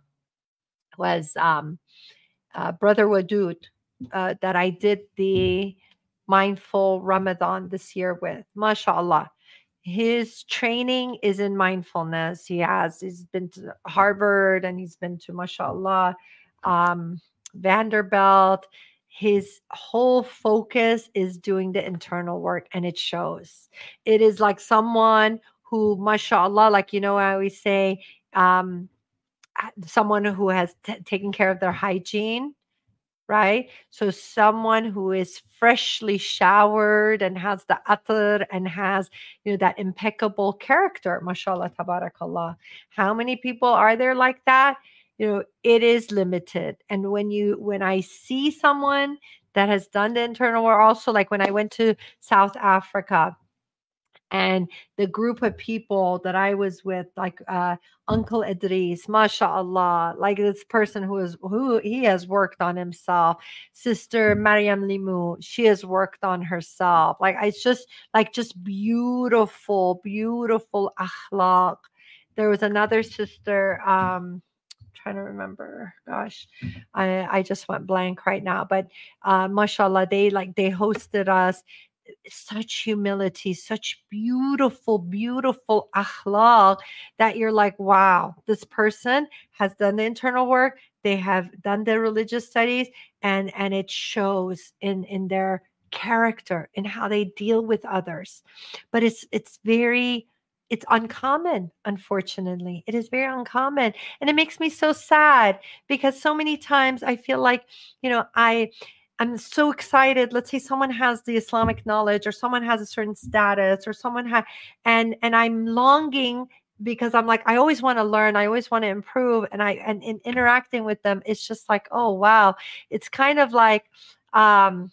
B: was um, uh, Brother Wadud, uh, that I did the Mindful Ramadan this year with, mashallah. His training is in mindfulness. He has, he's been to Harvard and he's been to, mashallah, um, Vanderbilt. His whole focus is doing the internal work, and it shows. It is like someone who, mashallah, like, you know, I always say, um, someone who has t- taken care of their hygiene, right? So someone who is freshly showered and has the atar and has, you know, that impeccable character, mashallah, tabarakallah. How many people are there like that? You know, it is limited. And when you, when I see someone that has done the internal work, also like when I went to South Africa, and the group of people that I was with, like uh, Uncle Idris, mashallah, like this person who is who he has worked on himself. Sister Mariam Limu, she has worked on herself. Like it's just like just beautiful, beautiful akhlaq. There was another sister. Um, trying to remember. Gosh, I I just went blank right now. But uh, mashallah, they like they hosted us. Such humility, such beautiful, beautiful akhlaq that you're like, wow, this person has done the internal work. They have done the religious studies, and and it shows in in their character, in how they deal with others. But it's it's very it's uncommon, unfortunately. It is very uncommon. And it makes me so sad because so many times I feel like, you know, I I'm so excited. Let's say someone has the Islamic knowledge, or someone has a certain status, or someone has, and and I'm longing because I'm like, I always want to learn. I always want to improve. And I, and in interacting with them, it's just like, oh, wow. It's kind of like, um,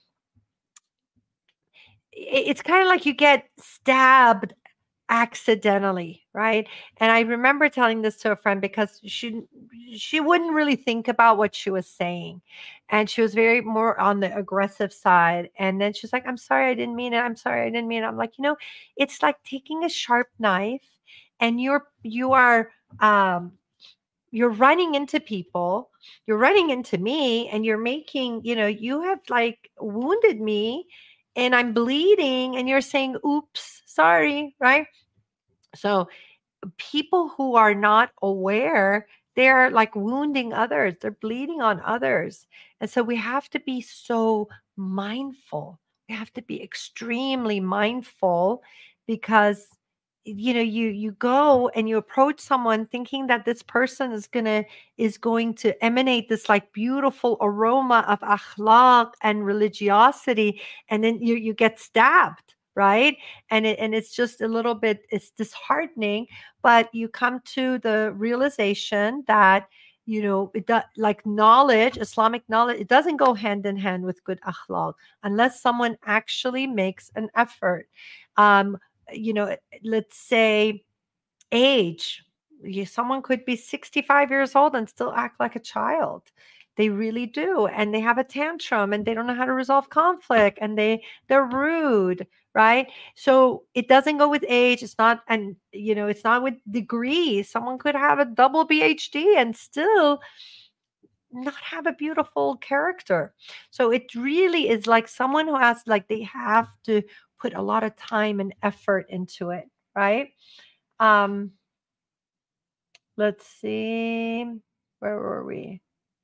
B: it- it's kind of like you get stabbed accidentally, right? And I remember telling this to a friend because she she wouldn't really think about what she was saying, and she was very more on the aggressive side. And then she's like, I'm sorry, I didn't mean it, I'm sorry, I didn't mean it. I'm like, you know, it's like taking a sharp knife, and you're you are um you're running into people, you're running into me, and you're making, you know, you have like wounded me, and I'm bleeding, and you're saying, oops, sorry, right? So people who are not aware, they're like wounding others, they're bleeding on others. And so we have to be so mindful. We have to be extremely mindful, because you know you you go and you approach someone thinking that this person is gonna is going to emanate this like beautiful aroma of akhlaq and religiosity, and then you you get stabbed, right? And it and it's just a little bit, it's disheartening. But you come to the realization that, you know, it does, like knowledge, Islamic knowledge, it doesn't go hand in hand with good akhlaq unless someone actually makes an effort. Um, you know, let's say age. You, someone could be sixty-five years old and still act like a child. They really do. And they have a tantrum and they don't know how to resolve conflict, and they they're rude, right? So it doesn't go with age. It's not, and you know, it's not with degree. Someone could have a double B H D and still not have a beautiful character. So it really is like someone who has, like, they have to put a lot of time and effort into it, right? Um, let's see. Where were we?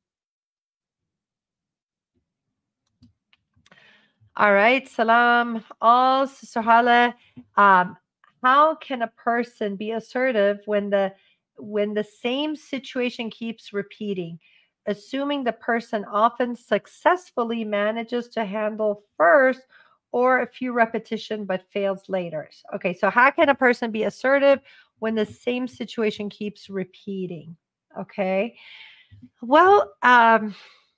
B: All right. Salam. All, Sister Hala. Um, how can a person be assertive when the when the same situation keeps repeating, assuming the person often successfully manages to handle first or a few repetition but fails later? Okay, so how can a person be assertive when the same situation keeps repeating? Okay. Well, um,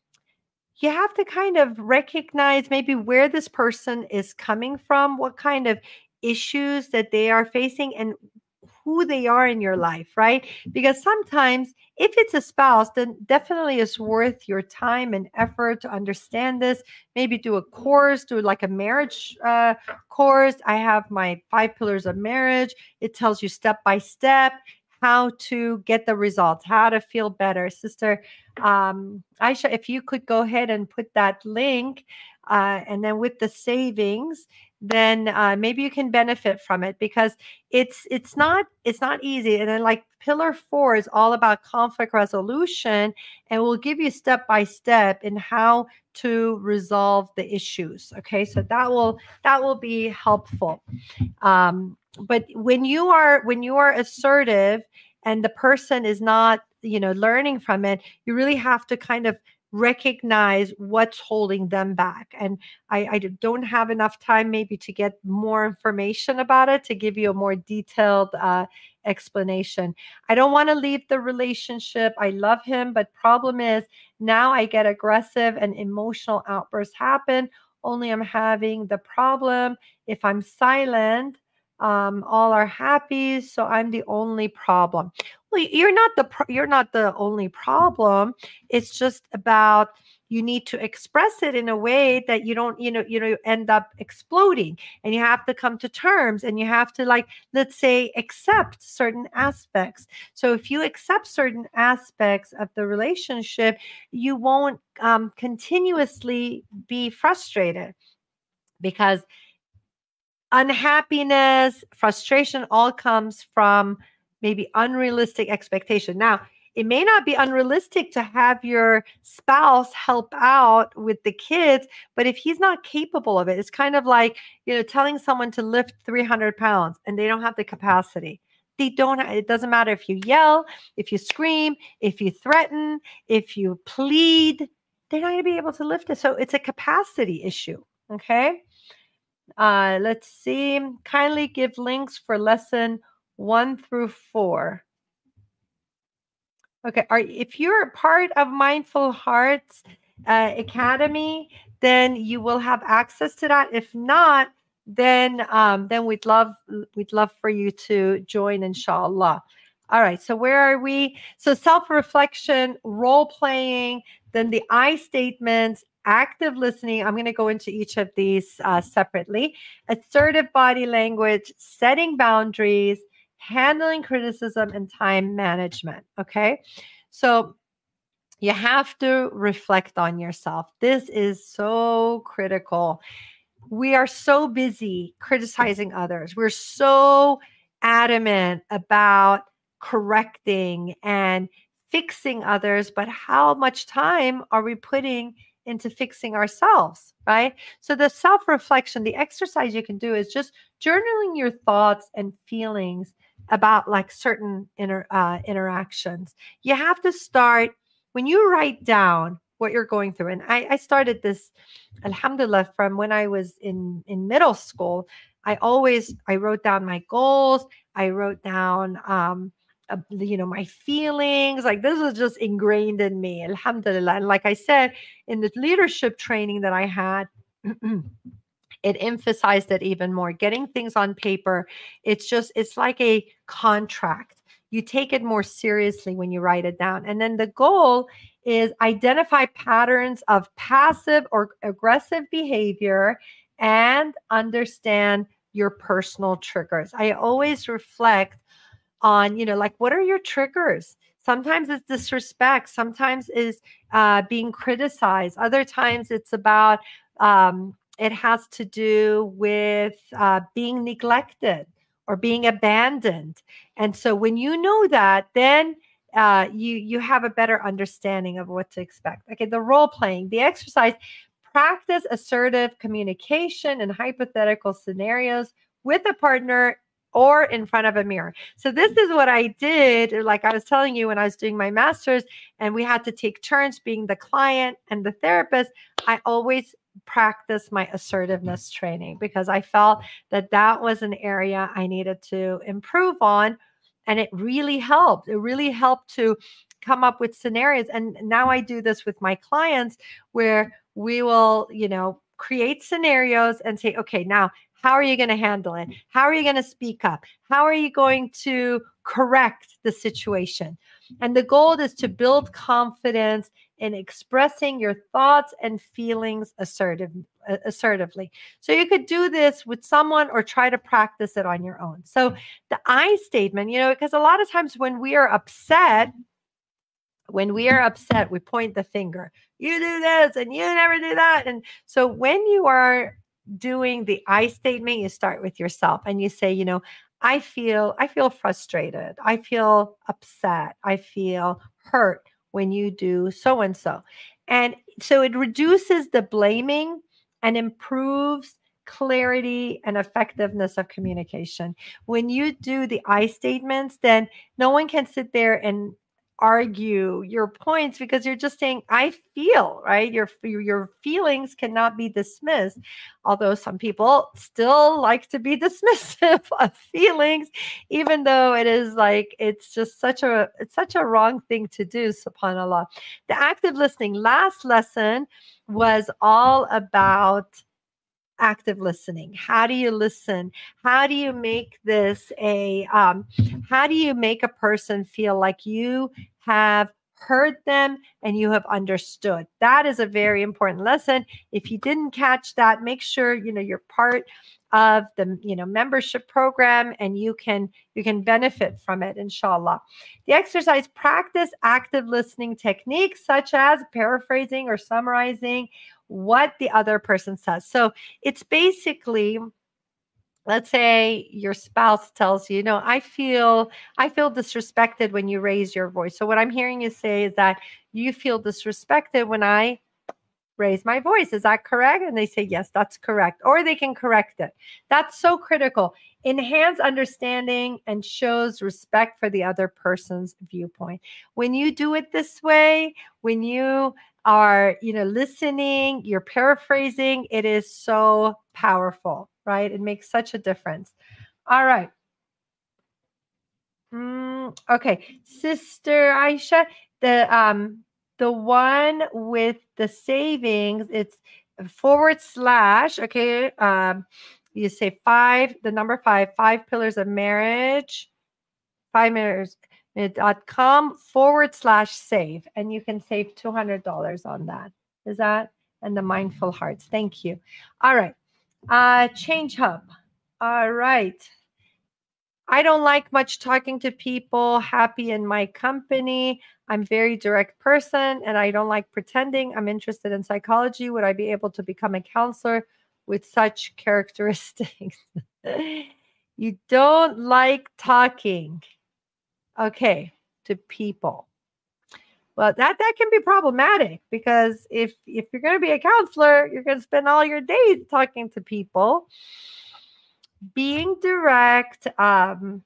B: you have to kind of recognize maybe where this person is coming from, what kind of issues that they are facing, and who they are in your life, right? Because sometimes if it's a spouse, then definitely it's worth your time and effort to understand this. Maybe do a course, do like a marriage uh, course. I have my five pillars of marriage. It tells you step by step how to get the results, how to feel better. Sister um, Aisha, if you could go ahead and put that link, uh, and then with the savings, then uh, maybe you can benefit from it, because it's it's not it's not easy. And then like pillar four is all about conflict resolution, and we'll give you step by step in how to resolve the issues. Okay, so that will that will be helpful. Um, but when you are when you are assertive and the person is not, you know, learning from it, you really have to kind of recognize what's holding them back. And I, I don't have enough time maybe to get more information about it to give you a more detailed uh, explanation. I don't want to leave the relationship. I love him, but problem is now I get aggressive and emotional outbursts happen. Only I'm having the problem. If I'm silent, um, all are happy, so I'm the only problem. Well, you're not the pro- you're not the only problem. It's just about, you need to express it in a way that you don't, you know, you know, you end up exploding, and you have to come to terms, and you have to, like, let's say, accept certain aspects. So if you accept certain aspects of the relationship, you won't um, continuously be frustrated, because unhappiness, frustration all comes from maybe unrealistic expectation. Now, it may not be unrealistic to have your spouse help out with the kids, but if he's not capable of it, it's kind of like, you know, telling someone to lift three hundred pounds and they don't have the capacity. They don't, it doesn't matter if you yell, if you scream, if you threaten, if you plead, they're not going to be able to lift it. So it's a capacity issue. Okay. Uh, let's see. Kindly give links for lesson one through four. Okay, are if you're a part of Mindful Hearts uh, Academy, then you will have access to that. If not, then um, then we'd love we'd love for you to join, inshallah. All right, so where are we? So self-reflection, role playing, then the I statements, active listening. I'm going to go into each of these uh, separately. Assertive body language, setting boundaries, handling criticism, and time management. Okay, so you have to reflect on yourself. This is so critical. We are so busy criticizing others. We're so adamant about correcting and fixing others, but how much time are we putting into fixing ourselves, right? So the self-reflection, the exercise you can do is just journaling your thoughts and feelings about like certain inter, uh, interactions. You have to start when you write down what you're going through. And I, I started this, alhamdulillah, from when I was in, in middle school. I always, I wrote down my goals. I wrote down, um, uh, you know, my feelings. Like this was just ingrained in me, alhamdulillah. And like I said, in the leadership training that I had, it emphasized it even more. Getting things on paper, it's just, it's like a contract. You take it more seriously when you write it down. And then the goal is identify patterns of passive or aggressive behavior and understand your personal triggers. I always reflect on, you know, like, what are your triggers? Sometimes it's disrespect. Sometimes it's uh, being criticized. Other times it's about, um, it has to do with uh, being neglected or being abandoned. And so when you know that, then uh, you you have a better understanding of what to expect. Okay, the role playing, the exercise, practice assertive communication in hypothetical scenarios with a partner or in front of a mirror. So this is what I did, like I was telling you when I was doing my master's and we had to take turns being the client and the therapist. I always practice my assertiveness training because I felt that that was an area I needed to improve on. And it really helped. It really helped to come up with scenarios. And now I do this with my clients where we will, you know, create scenarios and say, okay, now, how are you going to handle it? How are you going to speak up? How are you going to correct the situation? And the goal is to build confidence in expressing your thoughts and feelings assertive, uh, assertively. So you could do this with someone or try to practice it on your own. So the I statement, you know, because a lot of times when we are upset, when we are upset, we point the finger. You do this and you never do that. And so when you are doing the I statement, you start with yourself and you say, you know, I feel, I feel frustrated. I feel upset. I feel hurt when you do so-and-so. And so it reduces the blaming and improves clarity and effectiveness of communication. When you do the I statements, then no one can sit there and argue your points because you're just saying, I feel, right? Your, your feelings cannot be dismissed. Although some people still like to be dismissive of feelings, even though it is like, it's just such a, it's such a wrong thing to do, subhanAllah. The active listening, last lesson was all about active listening. How do you listen? How do you make this a, um, how do you make a person feel like you have heard them and you have understood? That is a very important lesson. If you didn't catch that, make sure, you know, you're part of the, you know, membership program and you can, you can benefit from it, inshallah. The exercise, practice active listening techniques such as paraphrasing or summarizing what the other person says. So it's basically, let's say your spouse tells you, you know, I feel, I feel disrespected when you raise your voice. So what I'm hearing you say is that you feel disrespected when I raise my voice. Is that correct? And they say, yes, that's correct. Or they can correct it. That's so critical. Enhance understanding and shows respect for the other person's viewpoint. When you do it this way, when you are, you know, listening, you're paraphrasing, it is so powerful, right? It makes such a difference. All right. Okay, Sister Aisha, the um the one with the savings, it's forward slash, okay, um you say five, the number five, five pillars of marriage, five pillars dot com forward slash save, and you can save two hundred dollars on that. Is that? And the mindful hearts. Thank you. All right. Uh Change Hub. All right. I don't like much talking to people, happy in my company. I'm very direct person and I don't like pretending. I'm interested in psychology. Would I be able to become a counselor with such characteristics? You don't like talking, okay, to people. Well, that that can be problematic because if if you're going to be a counselor, you're going to spend all your days talking to people. Being direct, um,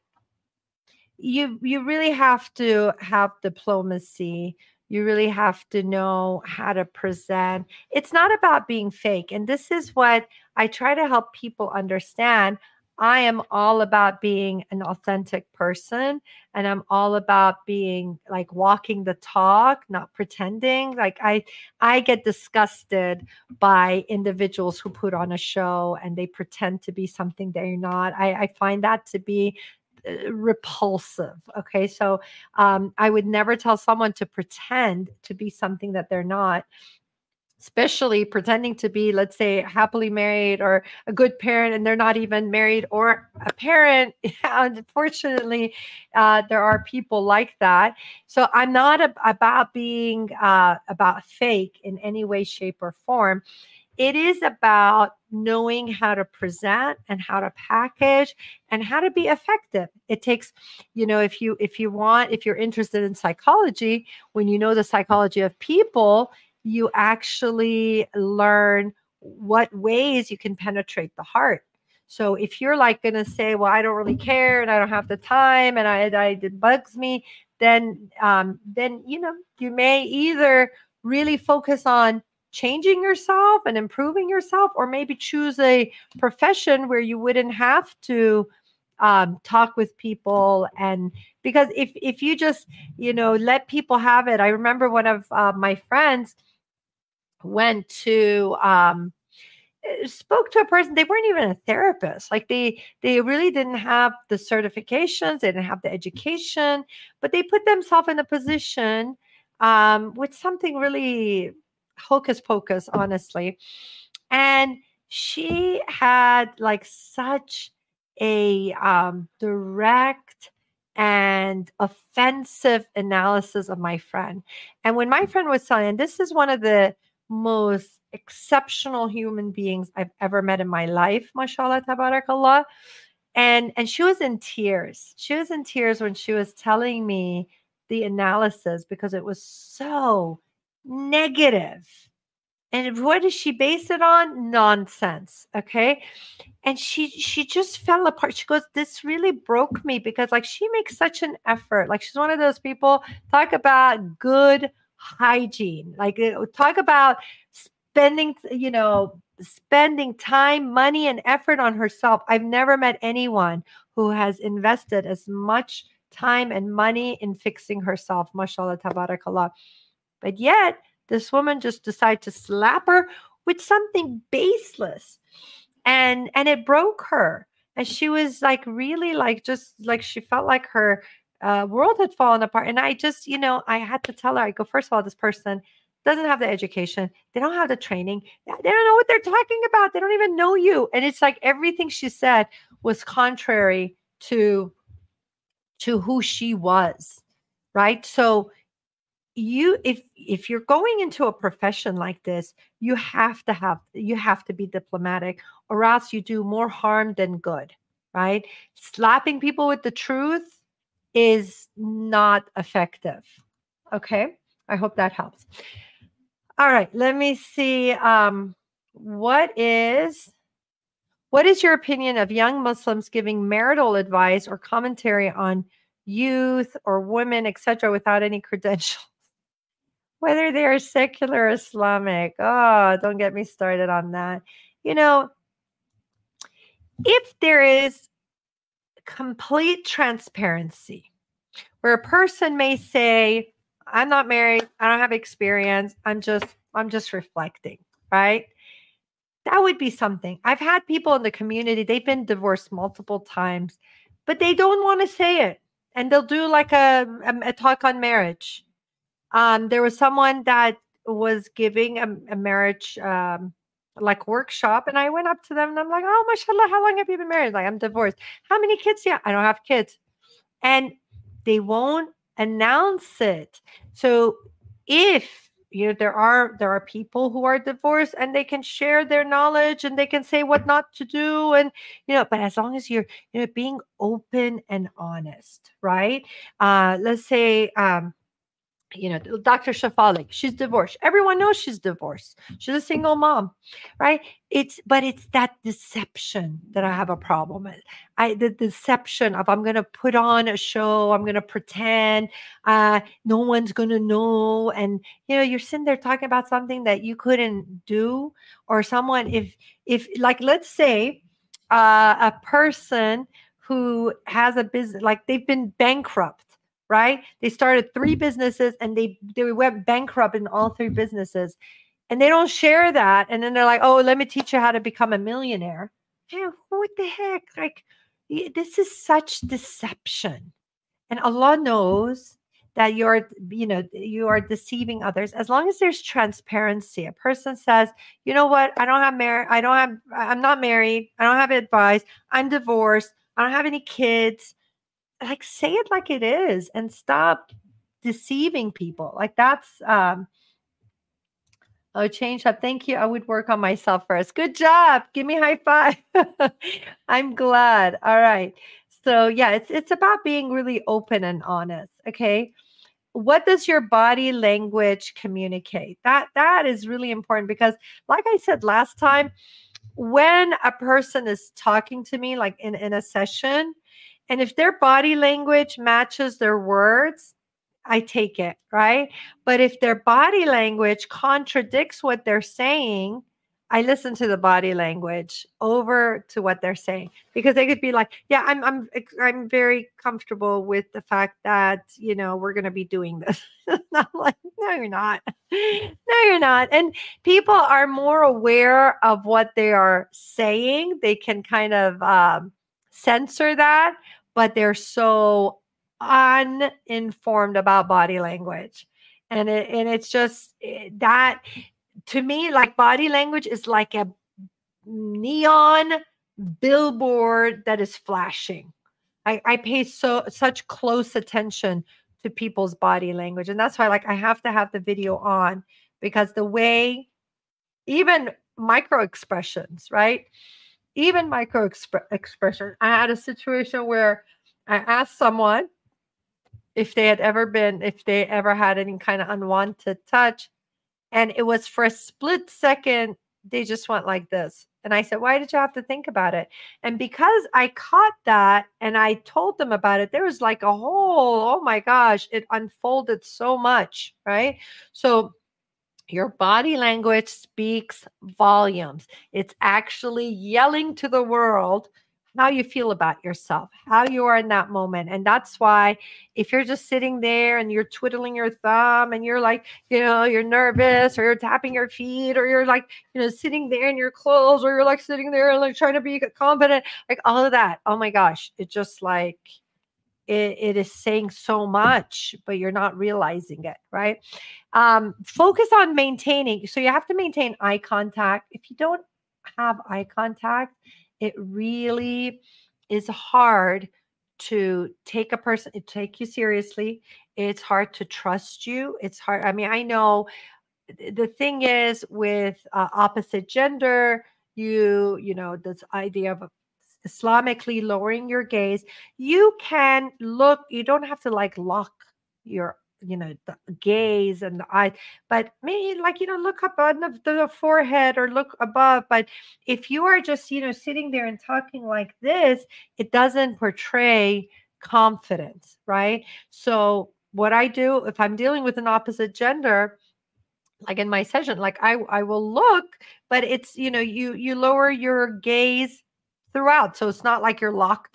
B: you you really have to have diplomacy. You really have to know how to present. It's not about being fake. And this is what I try to help people understand. I am all about being an authentic person, and I'm all about being like walking the talk, not pretending. Like I I get disgusted by individuals who put on a show and they pretend to be something they're not. I, I find that to be uh, repulsive. Okay. So um, I would never tell someone to pretend to be something that they're not, especially pretending to be, let's say, happily married or a good parent, and they're not even married or a parent. Unfortunately, uh, there are people like that. So I'm not a- about being uh, about fake in any way, shape, or form. It is about knowing how to present and how to package and how to be effective. It takes, you know, if you if you want, if you're interested in psychology, when you know the psychology of people, you actually learn what ways you can penetrate the heart. So if you're like going to say, well, I don't really care and I don't have the time and I, I it bugs me, then um, then you know you may either really focus on changing yourself and improving yourself, or maybe choose a profession where you wouldn't have to um, talk with people. And because if if you just you know let people have it, I remember one of uh, my friends went to um, spoke to a person. They weren't even a therapist. Like they they really didn't have the certifications, they didn't have the education, but they put themselves in a position um, with something really hocus pocus, honestly. And she had like such a um, direct and offensive analysis of my friend. And when my friend was telling, and this is one of the most exceptional human beings I've ever met in my life, mashallah, tabarakallah. And and she was in tears. She was in tears when she was telling me the analysis because it was so negative. And what does she base it on? Nonsense. Okay. And she she just fell apart. She goes, this really broke me because like she makes such an effort. Like she's one of those people, talk about good hygiene. Like uh, talk about spending, you know, spending time, money, and effort on herself. I've never met anyone who has invested as much time and money in fixing herself. Mashallah, tabarakallah. But yet, this woman just decided to slap her with something baseless. And and it broke her. And she was like really like just like she felt like her uh, world had fallen apart. And I just, you know, I had to tell her, I go, first of all, this person doesn't have the education. They don't have the training. They don't know what they're talking about. They don't even know you. And it's like everything she said was contrary to to who she was. Right. So you if if you're going into a profession like this, you have to have you have to be diplomatic, or else you do more harm than good, right? Slapping people with the truth is not effective. Okay, I hope that helps. All right, let me see. Um what is what is your opinion of young Muslims giving marital advice or commentary on youth or women, etc., without any credentials? Whether they are secular or Islamic. Oh, don't get me started on that. You know, if there is complete transparency where a person may say, I'm not married, I don't have experience, I'm just, I'm just reflecting, right? That would be something. I've had people in the community, they've been divorced multiple times, but they don't want to say it. And they'll do like a, a, a talk on marriage. Um, there was someone that was giving a, a marriage um, like workshop, and I went up to them and I'm like, oh, mashallah, how long have you been married? Like, I'm divorced. How many kids? Yeah, I don't have kids. And they won't announce it. So if you know there are there are people who are divorced and they can share their knowledge and they can say what not to do, and you know, but as long as you're you know being open and honest, right? Uh let's say um you know, Doctor Shafalik, she's divorced. Everyone knows she's divorced. She's a single mom, right? It's, but it's that deception that I have a problem with. I, the deception of I'm going to put on a show, I'm going to pretend, uh, no one's going to know. And, you know, you're sitting there talking about something that you couldn't do, or someone, if, if like, let's say uh, a person who has a business, like they've been bankrupt, right? They started three businesses and they they went bankrupt in all three businesses, and they don't share that. And then they're like, "Oh, let me teach you how to become a millionaire." Yeah, what the heck? Like, this is such deception, and Allah knows that you're, you know, you are deceiving others. As long as there's transparency, a person says, "You know what? I don't have married. I don't have. I'm not married. I don't have advice. I'm divorced. I don't have any kids." Like, say it like it is and stop deceiving people. Like, that's um oh, change that. Thank you. I would work on myself first. Good job. Give me a high five. I'm glad. All right. So yeah, it's it's about being really open and honest. Okay. What does your body language communicate? That that is really important, because like I said last time, when a person is talking to me, like in, in a session, and if their body language matches their words, I take it, right? But if their body language contradicts what they're saying, I listen to the body language over to what they're saying, because they could be like, "Yeah, I'm, I'm, I'm very comfortable with the fact that you know we're going to be doing this." I'm like, "No, you're not. No, you're not." And people are more aware of what they are saying. They can kind of um, censor that, but they're so uninformed about body language, and it and it's just it, that. To me, like, body language is like a neon billboard that is flashing. I, I pay so such close attention to people's body language. And that's why, like, I have to have the video on, because the way, even micro expressions, right? Even micro expre- expression. I had a situation where I asked someone if they had ever been, if they ever had any kind of unwanted touch. And it was for a split second, they just went like this. And I said, "Why did you have to think about it?" And because I caught that and I told them about it, there was like a whole, oh my gosh, it unfolded so much, right? So your body language speaks volumes. It's actually yelling to the world how you feel about yourself, how you are in that moment. And that's why if you're just sitting there and you're twiddling your thumb and you're like, you know, you're nervous, or you're tapping your feet, or you're like, you know, sitting there in your clothes, or you're like sitting there and like trying to be confident, like all of that. Oh my gosh. It just like, it, it is saying so much, but you're not realizing it, right? Um, focus on maintaining. So you have to maintain eye contact. If you don't have eye contact, it really is hard to take a person, take you seriously. It's hard to trust you. It's hard. I mean, I know the thing is with uh, opposite gender, you, you know, this idea of Islamically lowering your gaze, you can look, you don't have to like lock your, you know, the gaze and the eye, but maybe like, you know, look up on the, the forehead or look above. But if you are just, you know, sitting there and talking like this, it doesn't portray confidence, right? So what I do if I'm dealing with an opposite gender, like in my session, like I, I will look, but it's, you know, you, you lower your gaze throughout. So it's not like you're locked in,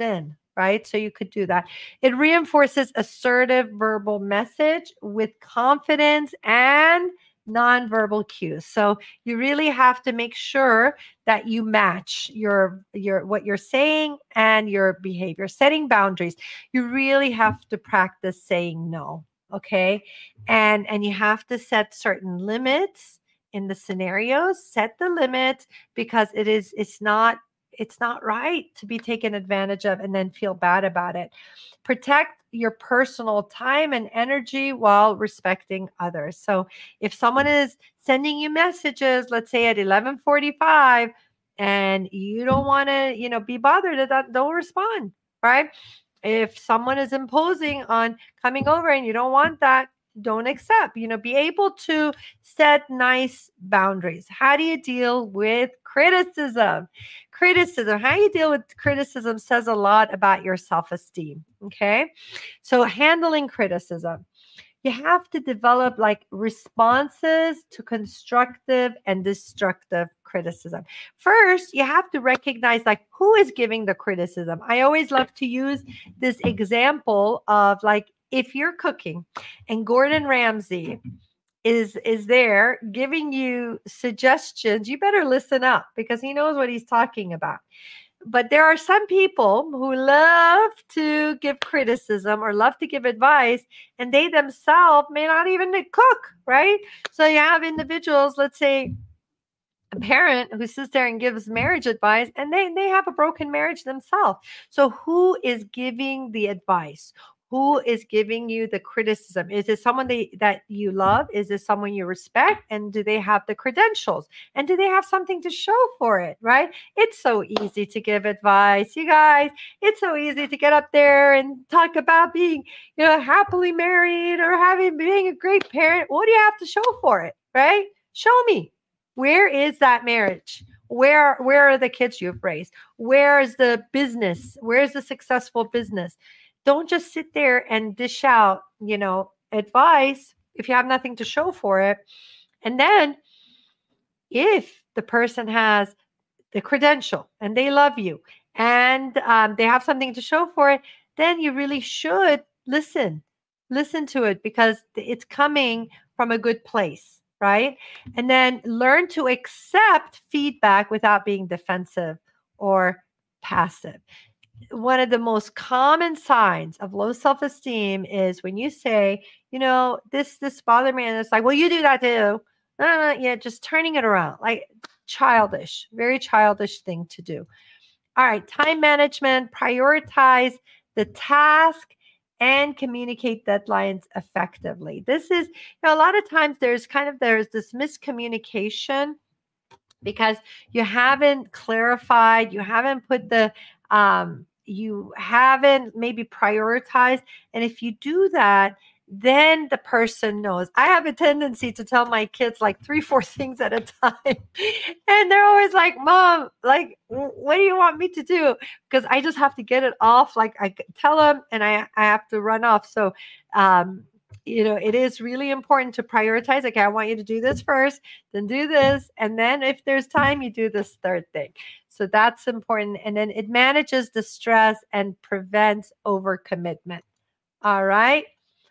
B: right? So you could do that. It reinforces assertive verbal message with confidence and nonverbal cues. So you really have to make sure that you match your your what you're saying and your behavior. Setting boundaries. You really have to practice saying no, okay? And and you have to set certain limits in the scenarios. Set the limit because it is it's not it's not right to be taken advantage of and then feel bad about it. Protect your personal time and energy while respecting others. So if someone is sending you messages, let's say at eleven forty-five, and you don't want to, you know, be bothered at that, don't respond, right? If someone is imposing on coming over and you don't want that, don't accept. You know, be able to set nice boundaries. How do you deal with criticism? Criticism, how you deal with criticism says a lot about your self-esteem. Okay. So handling criticism, you have to develop like responses to constructive and destructive criticism. First, you have to recognize like who is giving the criticism. I always love to use this example of like if you're cooking and Gordon Ramsay is is there giving you suggestions, you better listen up because he knows what he's talking about. But there are some people who love to give criticism or love to give advice, and they themselves may not even cook, right? So you have individuals, let's say a parent who sits there and gives marriage advice, and they, they have a broken marriage themselves. So who is giving the advice? Who is giving you the criticism? Is it someone they, that you love? Is it someone you respect? And do they have the credentials? And do they have something to show for it, right? It's so easy to give advice. You guys, it's so easy to get up there and talk about being, you know, happily married or having being a great parent. What do you have to show for it, right? Show me. Where is that marriage? Where, where are the kids you've raised? Where is the business? Where is the successful business? Don't just sit there and dish out, you know, advice if you have nothing to show for it. And then if the person has the credential and they love you and um, they have something to show for it, then you really should listen. Listen to it because it's coming from a good place, right? And then learn to accept feedback without being defensive or passive. One of the most common signs of low self-esteem is when you say, you know, this, this bothered me. And it's like, well, you do that too. No, no, no, yeah, just turning it around, like childish, very childish thing to do. All right. Time management, prioritize the task and communicate deadlines effectively. This is, you know, a lot of times there's kind of, there's this miscommunication because you haven't clarified, you haven't put the, um, you haven't maybe prioritized. And if you do that, then the person knows. I have a tendency to tell my kids like three, four things at a time. And they're always like, Mom, like, what do you want me to do? Because I just have to get it off. Like I tell them and I, I have to run off. So, um, you know, it is really important to prioritize. Okay, I want you to do this first, then do this. And then if there's time, you do this third thing. So that's important. And then it manages the stress and prevents overcommitment. All right.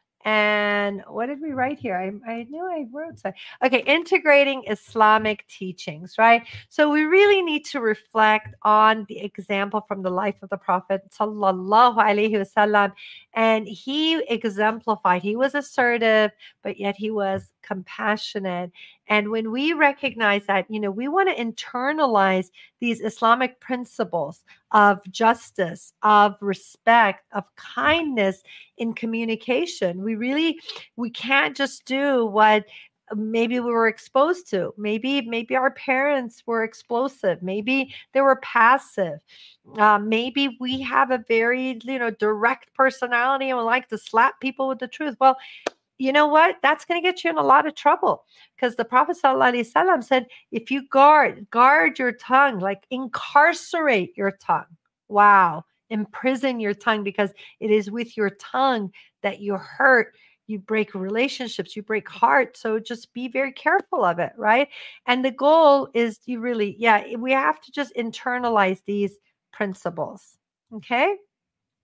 B: And what did we write here? I, I knew I wrote something. Okay, integrating Islamic teachings, right? So we really need to reflect on the example from the life of the Prophet sallallahu alaihi wasallam. And he exemplified, he was assertive, but yet he was compassionate. And when we recognize that, you know, we want to internalize these Islamic principles of justice, of respect, of kindness in communication. We really, we can't just do what maybe we were exposed to. Maybe, maybe our parents were explosive. Maybe they were passive. Uh, maybe we have a very, you know, direct personality and we like to slap people with the truth. Well, you know what? That's going to get you in a lot of trouble because the Prophet ﷺ said, if you guard, guard your tongue, like incarcerate your tongue. Wow. Imprison your tongue because it is with your tongue that you hurt, you break relationships, you break hearts. So just be very careful of it, right? And the goal is you really, yeah, we have to just internalize these principles. Okay.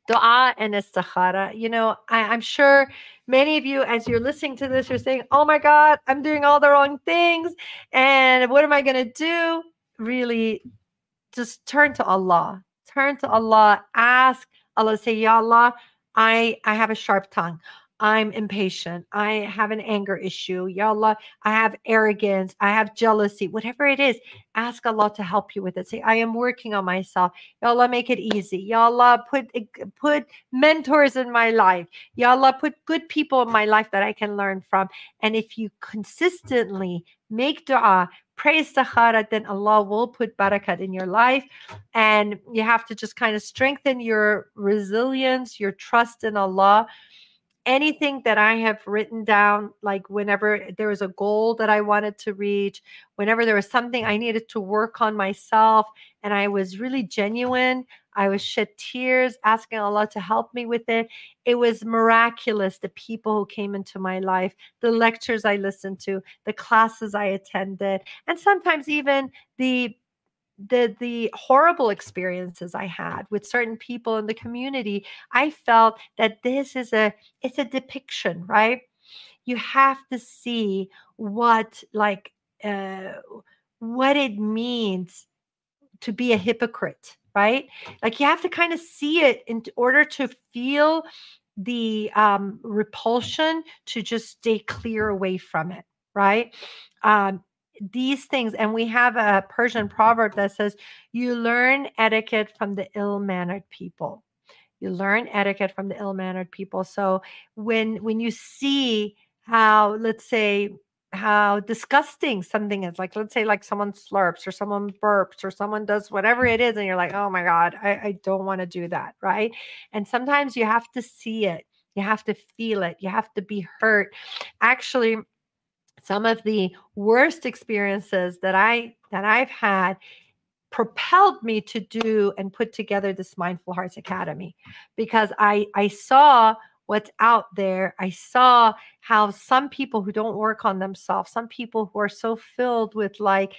B: Dua and istikhara. You know, I, I'm sure many of you, as you're listening to this, you're saying, oh my God, I'm doing all the wrong things. And what am I going to do? Really, just turn to Allah. Turn to Allah. Ask Allah, say, Ya Allah, I, I have a sharp tongue. I'm impatient. I have an anger issue. Ya Allah, I have arrogance. I have jealousy. Whatever it is, ask Allah to help you with it. Say, I am working on myself. Ya Allah, make it easy. Ya Allah, put, put mentors in my life. Ya Allah, put good people in my life that I can learn from. And if you consistently make dua, pray istikhara, then Allah will put barakat in your life. And you have to just kind of strengthen your resilience, your trust in Allah. Anything that I have written down, like whenever there was a goal that I wanted to reach, whenever there was something I needed to work on myself, and I was really genuine, I was shed tears asking Allah to help me with it. It was miraculous. The people who came into my life, the lectures I listened to, the classes I attended, and sometimes even the the the horrible experiences I had with certain people in the community. I felt that this is a it's a depiction, right? You have to see what like uh, what it means to be a hypocrite, right? Like you have to kind of see it in order to feel the um, repulsion, to just stay clear away from it, right? Um, these things, and we have a Persian proverb that says, you learn etiquette from the ill-mannered people. You learn etiquette from the ill-mannered people. So when when you see how, let's say, how disgusting something is, like let's say like someone slurps or someone burps or someone does whatever it is, and you're like, oh my God, I, I don't want to do that, right? And sometimes you have to see it, you have to feel it, you have to be hurt. Actually, some of the worst experiences that I that I've had propelled me to do and put together this Mindful Hearts Academy, because I I saw what's out there. I saw how some people who don't work on themselves, some people who are so filled with like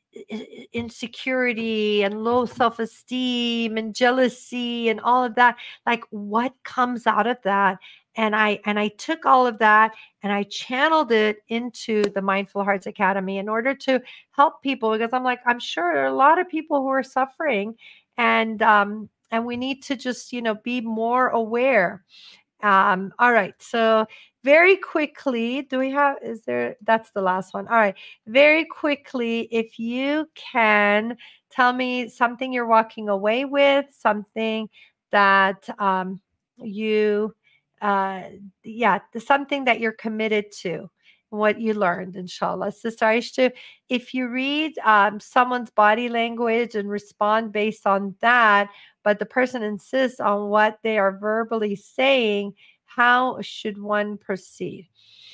B: insecurity and low self-esteem and jealousy and all of that, like what comes out of that. And I and I took all of that and I channeled it into the Mindful Hearts Academy in order to help people, because I'm like, I'm sure there are a lot of people who are suffering, and um and we need to just, you know, be more aware. Um, all right. So very quickly, do we have, is there, that's the last one. All right. Very quickly, if you can tell me something you're walking away with, something that um, you, uh, yeah, something that you're committed to, what you learned, inshallah. Sister Aishta, if you read um, someone's body language and respond based on that, but the person insists on what they are verbally saying, how should one proceed?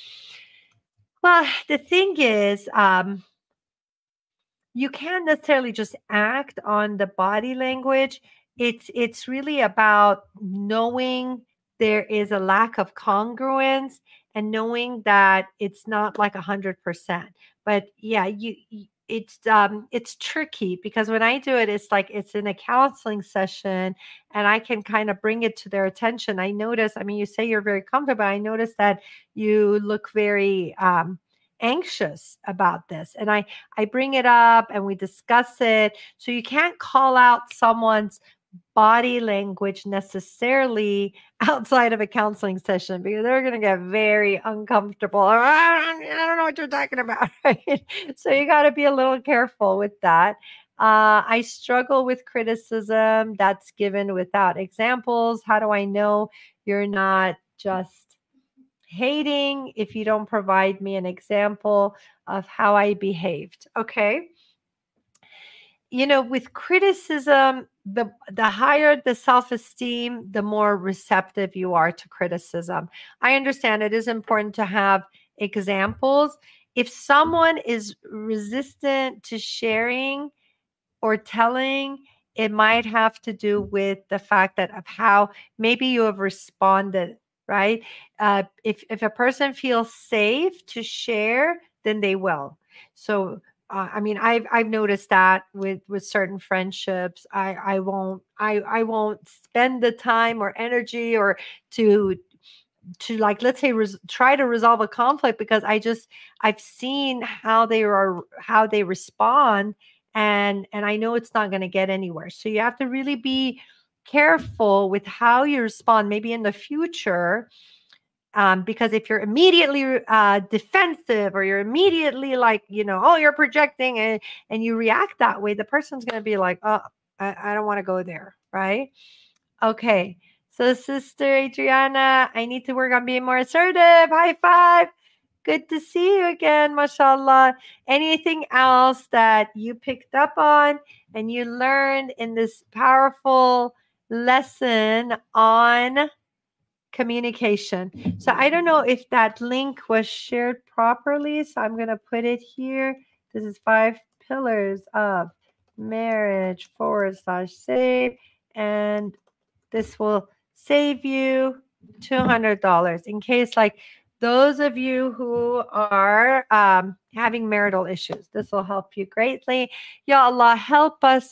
B: Well, the thing is, um, you can't necessarily just act on the body language. It's it's really about knowing there is a lack of congruence and knowing that it's not like a hundred percent. But yeah, you, you it's um it's tricky, because when I do it, it's like it's in a counseling session and I can kind of bring it to their attention. I notice, I mean, you say you're very comfortable. I notice that you look very um anxious about this. And I I bring it up and we discuss it. So you can't call out someone's body language necessarily outside of a counseling session, because they're going to get very uncomfortable. I don't know what you're talking about. Right? So you got to be a little careful with that. Uh, I struggle with criticism that's given without examples. How do I know you're not just hating if you don't provide me an example of how I behaved? Okay. You know, with criticism, the the higher the self-esteem, the more receptive you are to criticism. I understand it is important to have examples. If someone is resistant to sharing or telling, it might have to do with the fact that of how maybe you have responded, right? Uh, if if a person feels safe to share, then they will. So uh, I mean, I've I've noticed that with with certain friendships, I I won't I I won't spend the time or energy or to to like let's say res- try to resolve a conflict, because I just I've seen how they are how they respond, and and I know it's not going to get anywhere. So you have to really be careful with how you respond maybe in the future, um, because if you're immediately uh, defensive, or you're immediately like, you know, oh, you're projecting, and, and you react that way, the person's going to be like, oh, I, I don't want to go there. Right. Okay. So, Sister Adriana, I need to work on being more assertive. High five. Good to see you again, mashallah. Anything else that you picked up on and you learned in this powerful lesson on communication? So I don't know if that link was shared properly, so I'm going to put it here. This is five pillars of marriage forward slash save, and this will save you two hundred dollars in case, like, those of you who are um, having marital issues. This will help you greatly. Ya Allah, help us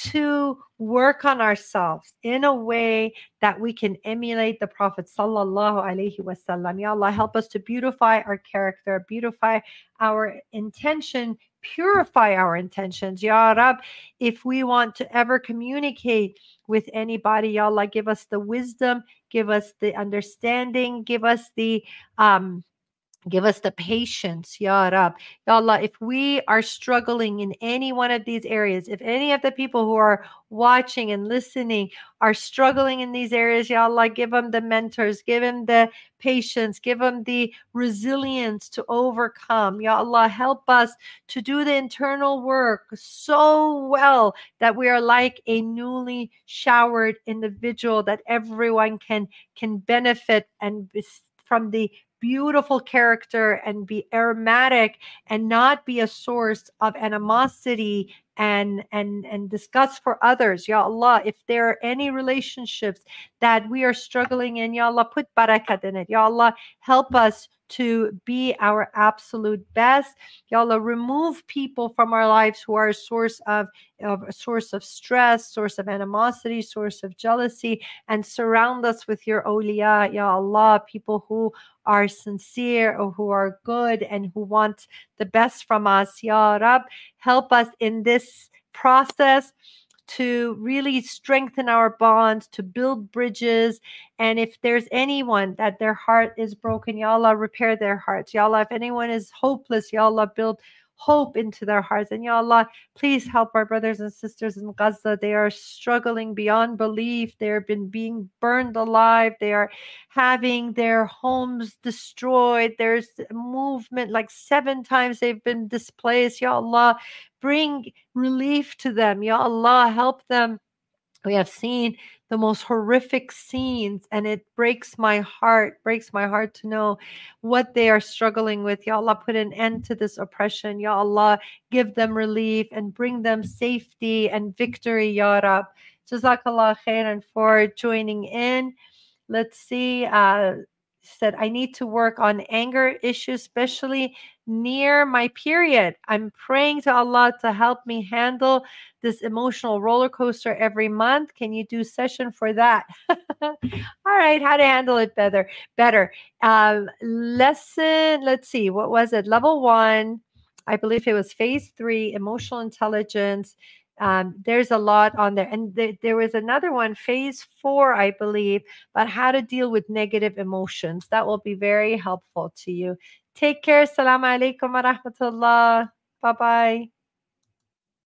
B: to work on ourselves in a way that we can emulate the Prophet sallallahu alaihi wasallam. Ya Allah, help us to beautify our character, beautify our intention, purify our intentions. Ya Rab, if we want to ever communicate with anybody, Ya Allah, give us the wisdom, give us the understanding, give us the um give us the patience, Ya Rab. Ya Allah, if we are struggling in any one of these areas, if any of the people who are watching and listening are struggling in these areas, Ya Allah, give them the mentors, give them the patience, give them the resilience to overcome. Ya Allah, help us to do the internal work so well that we are like a newly showered individual, that everyone can can benefit and from the beautiful character and be aromatic and not be a source of animosity and and and disgust for others. Ya Allah, if there are any relationships that we are struggling in, Ya Allah, put barakat in it. Ya Allah, help us to be our absolute best. Ya Allah, remove people from our lives who are a source of, of a source of stress, source of animosity, source of jealousy, and surround us with your awliya, Ya Allah, people who are sincere or who are good and who want the best from us. Ya Rab, help us in this process to really strengthen our bonds, to build bridges. And if there's anyone that their heart is broken, Ya Allah, repair their hearts. Ya Allah, if anyone is hopeless, Ya Allah, build hope into their hearts. And Ya Allah, please help our brothers and sisters in Gaza. They are struggling beyond belief. They've been being burned alive. They are having their homes destroyed. There's movement, like seven times they've been displaced. Ya Allah, bring relief to them. Ya Allah, help them. We have seen the most horrific scenes, and it breaks my heart, breaks my heart to know what they are struggling with. Ya Allah, put an end to this oppression. Ya Allah, give them relief and bring them safety and victory, Ya Rab. Jazakallah khairan for joining in. Let's see. Uh, said, I need to work on anger issues, especially near my period. I'm praying to Allah to help me handle this emotional roller coaster every month. Can you do session for that? All right, how to handle it better. Better. Um, lesson, let's see, what was it? Level one, I believe it was phase three, emotional intelligence. Um, there's a lot on there. And th- there was another one, phase four, I believe, about how to deal with negative emotions. That will be very helpful to you. Take care. Assalamu alaikum wa rahmatullah. Bye-bye.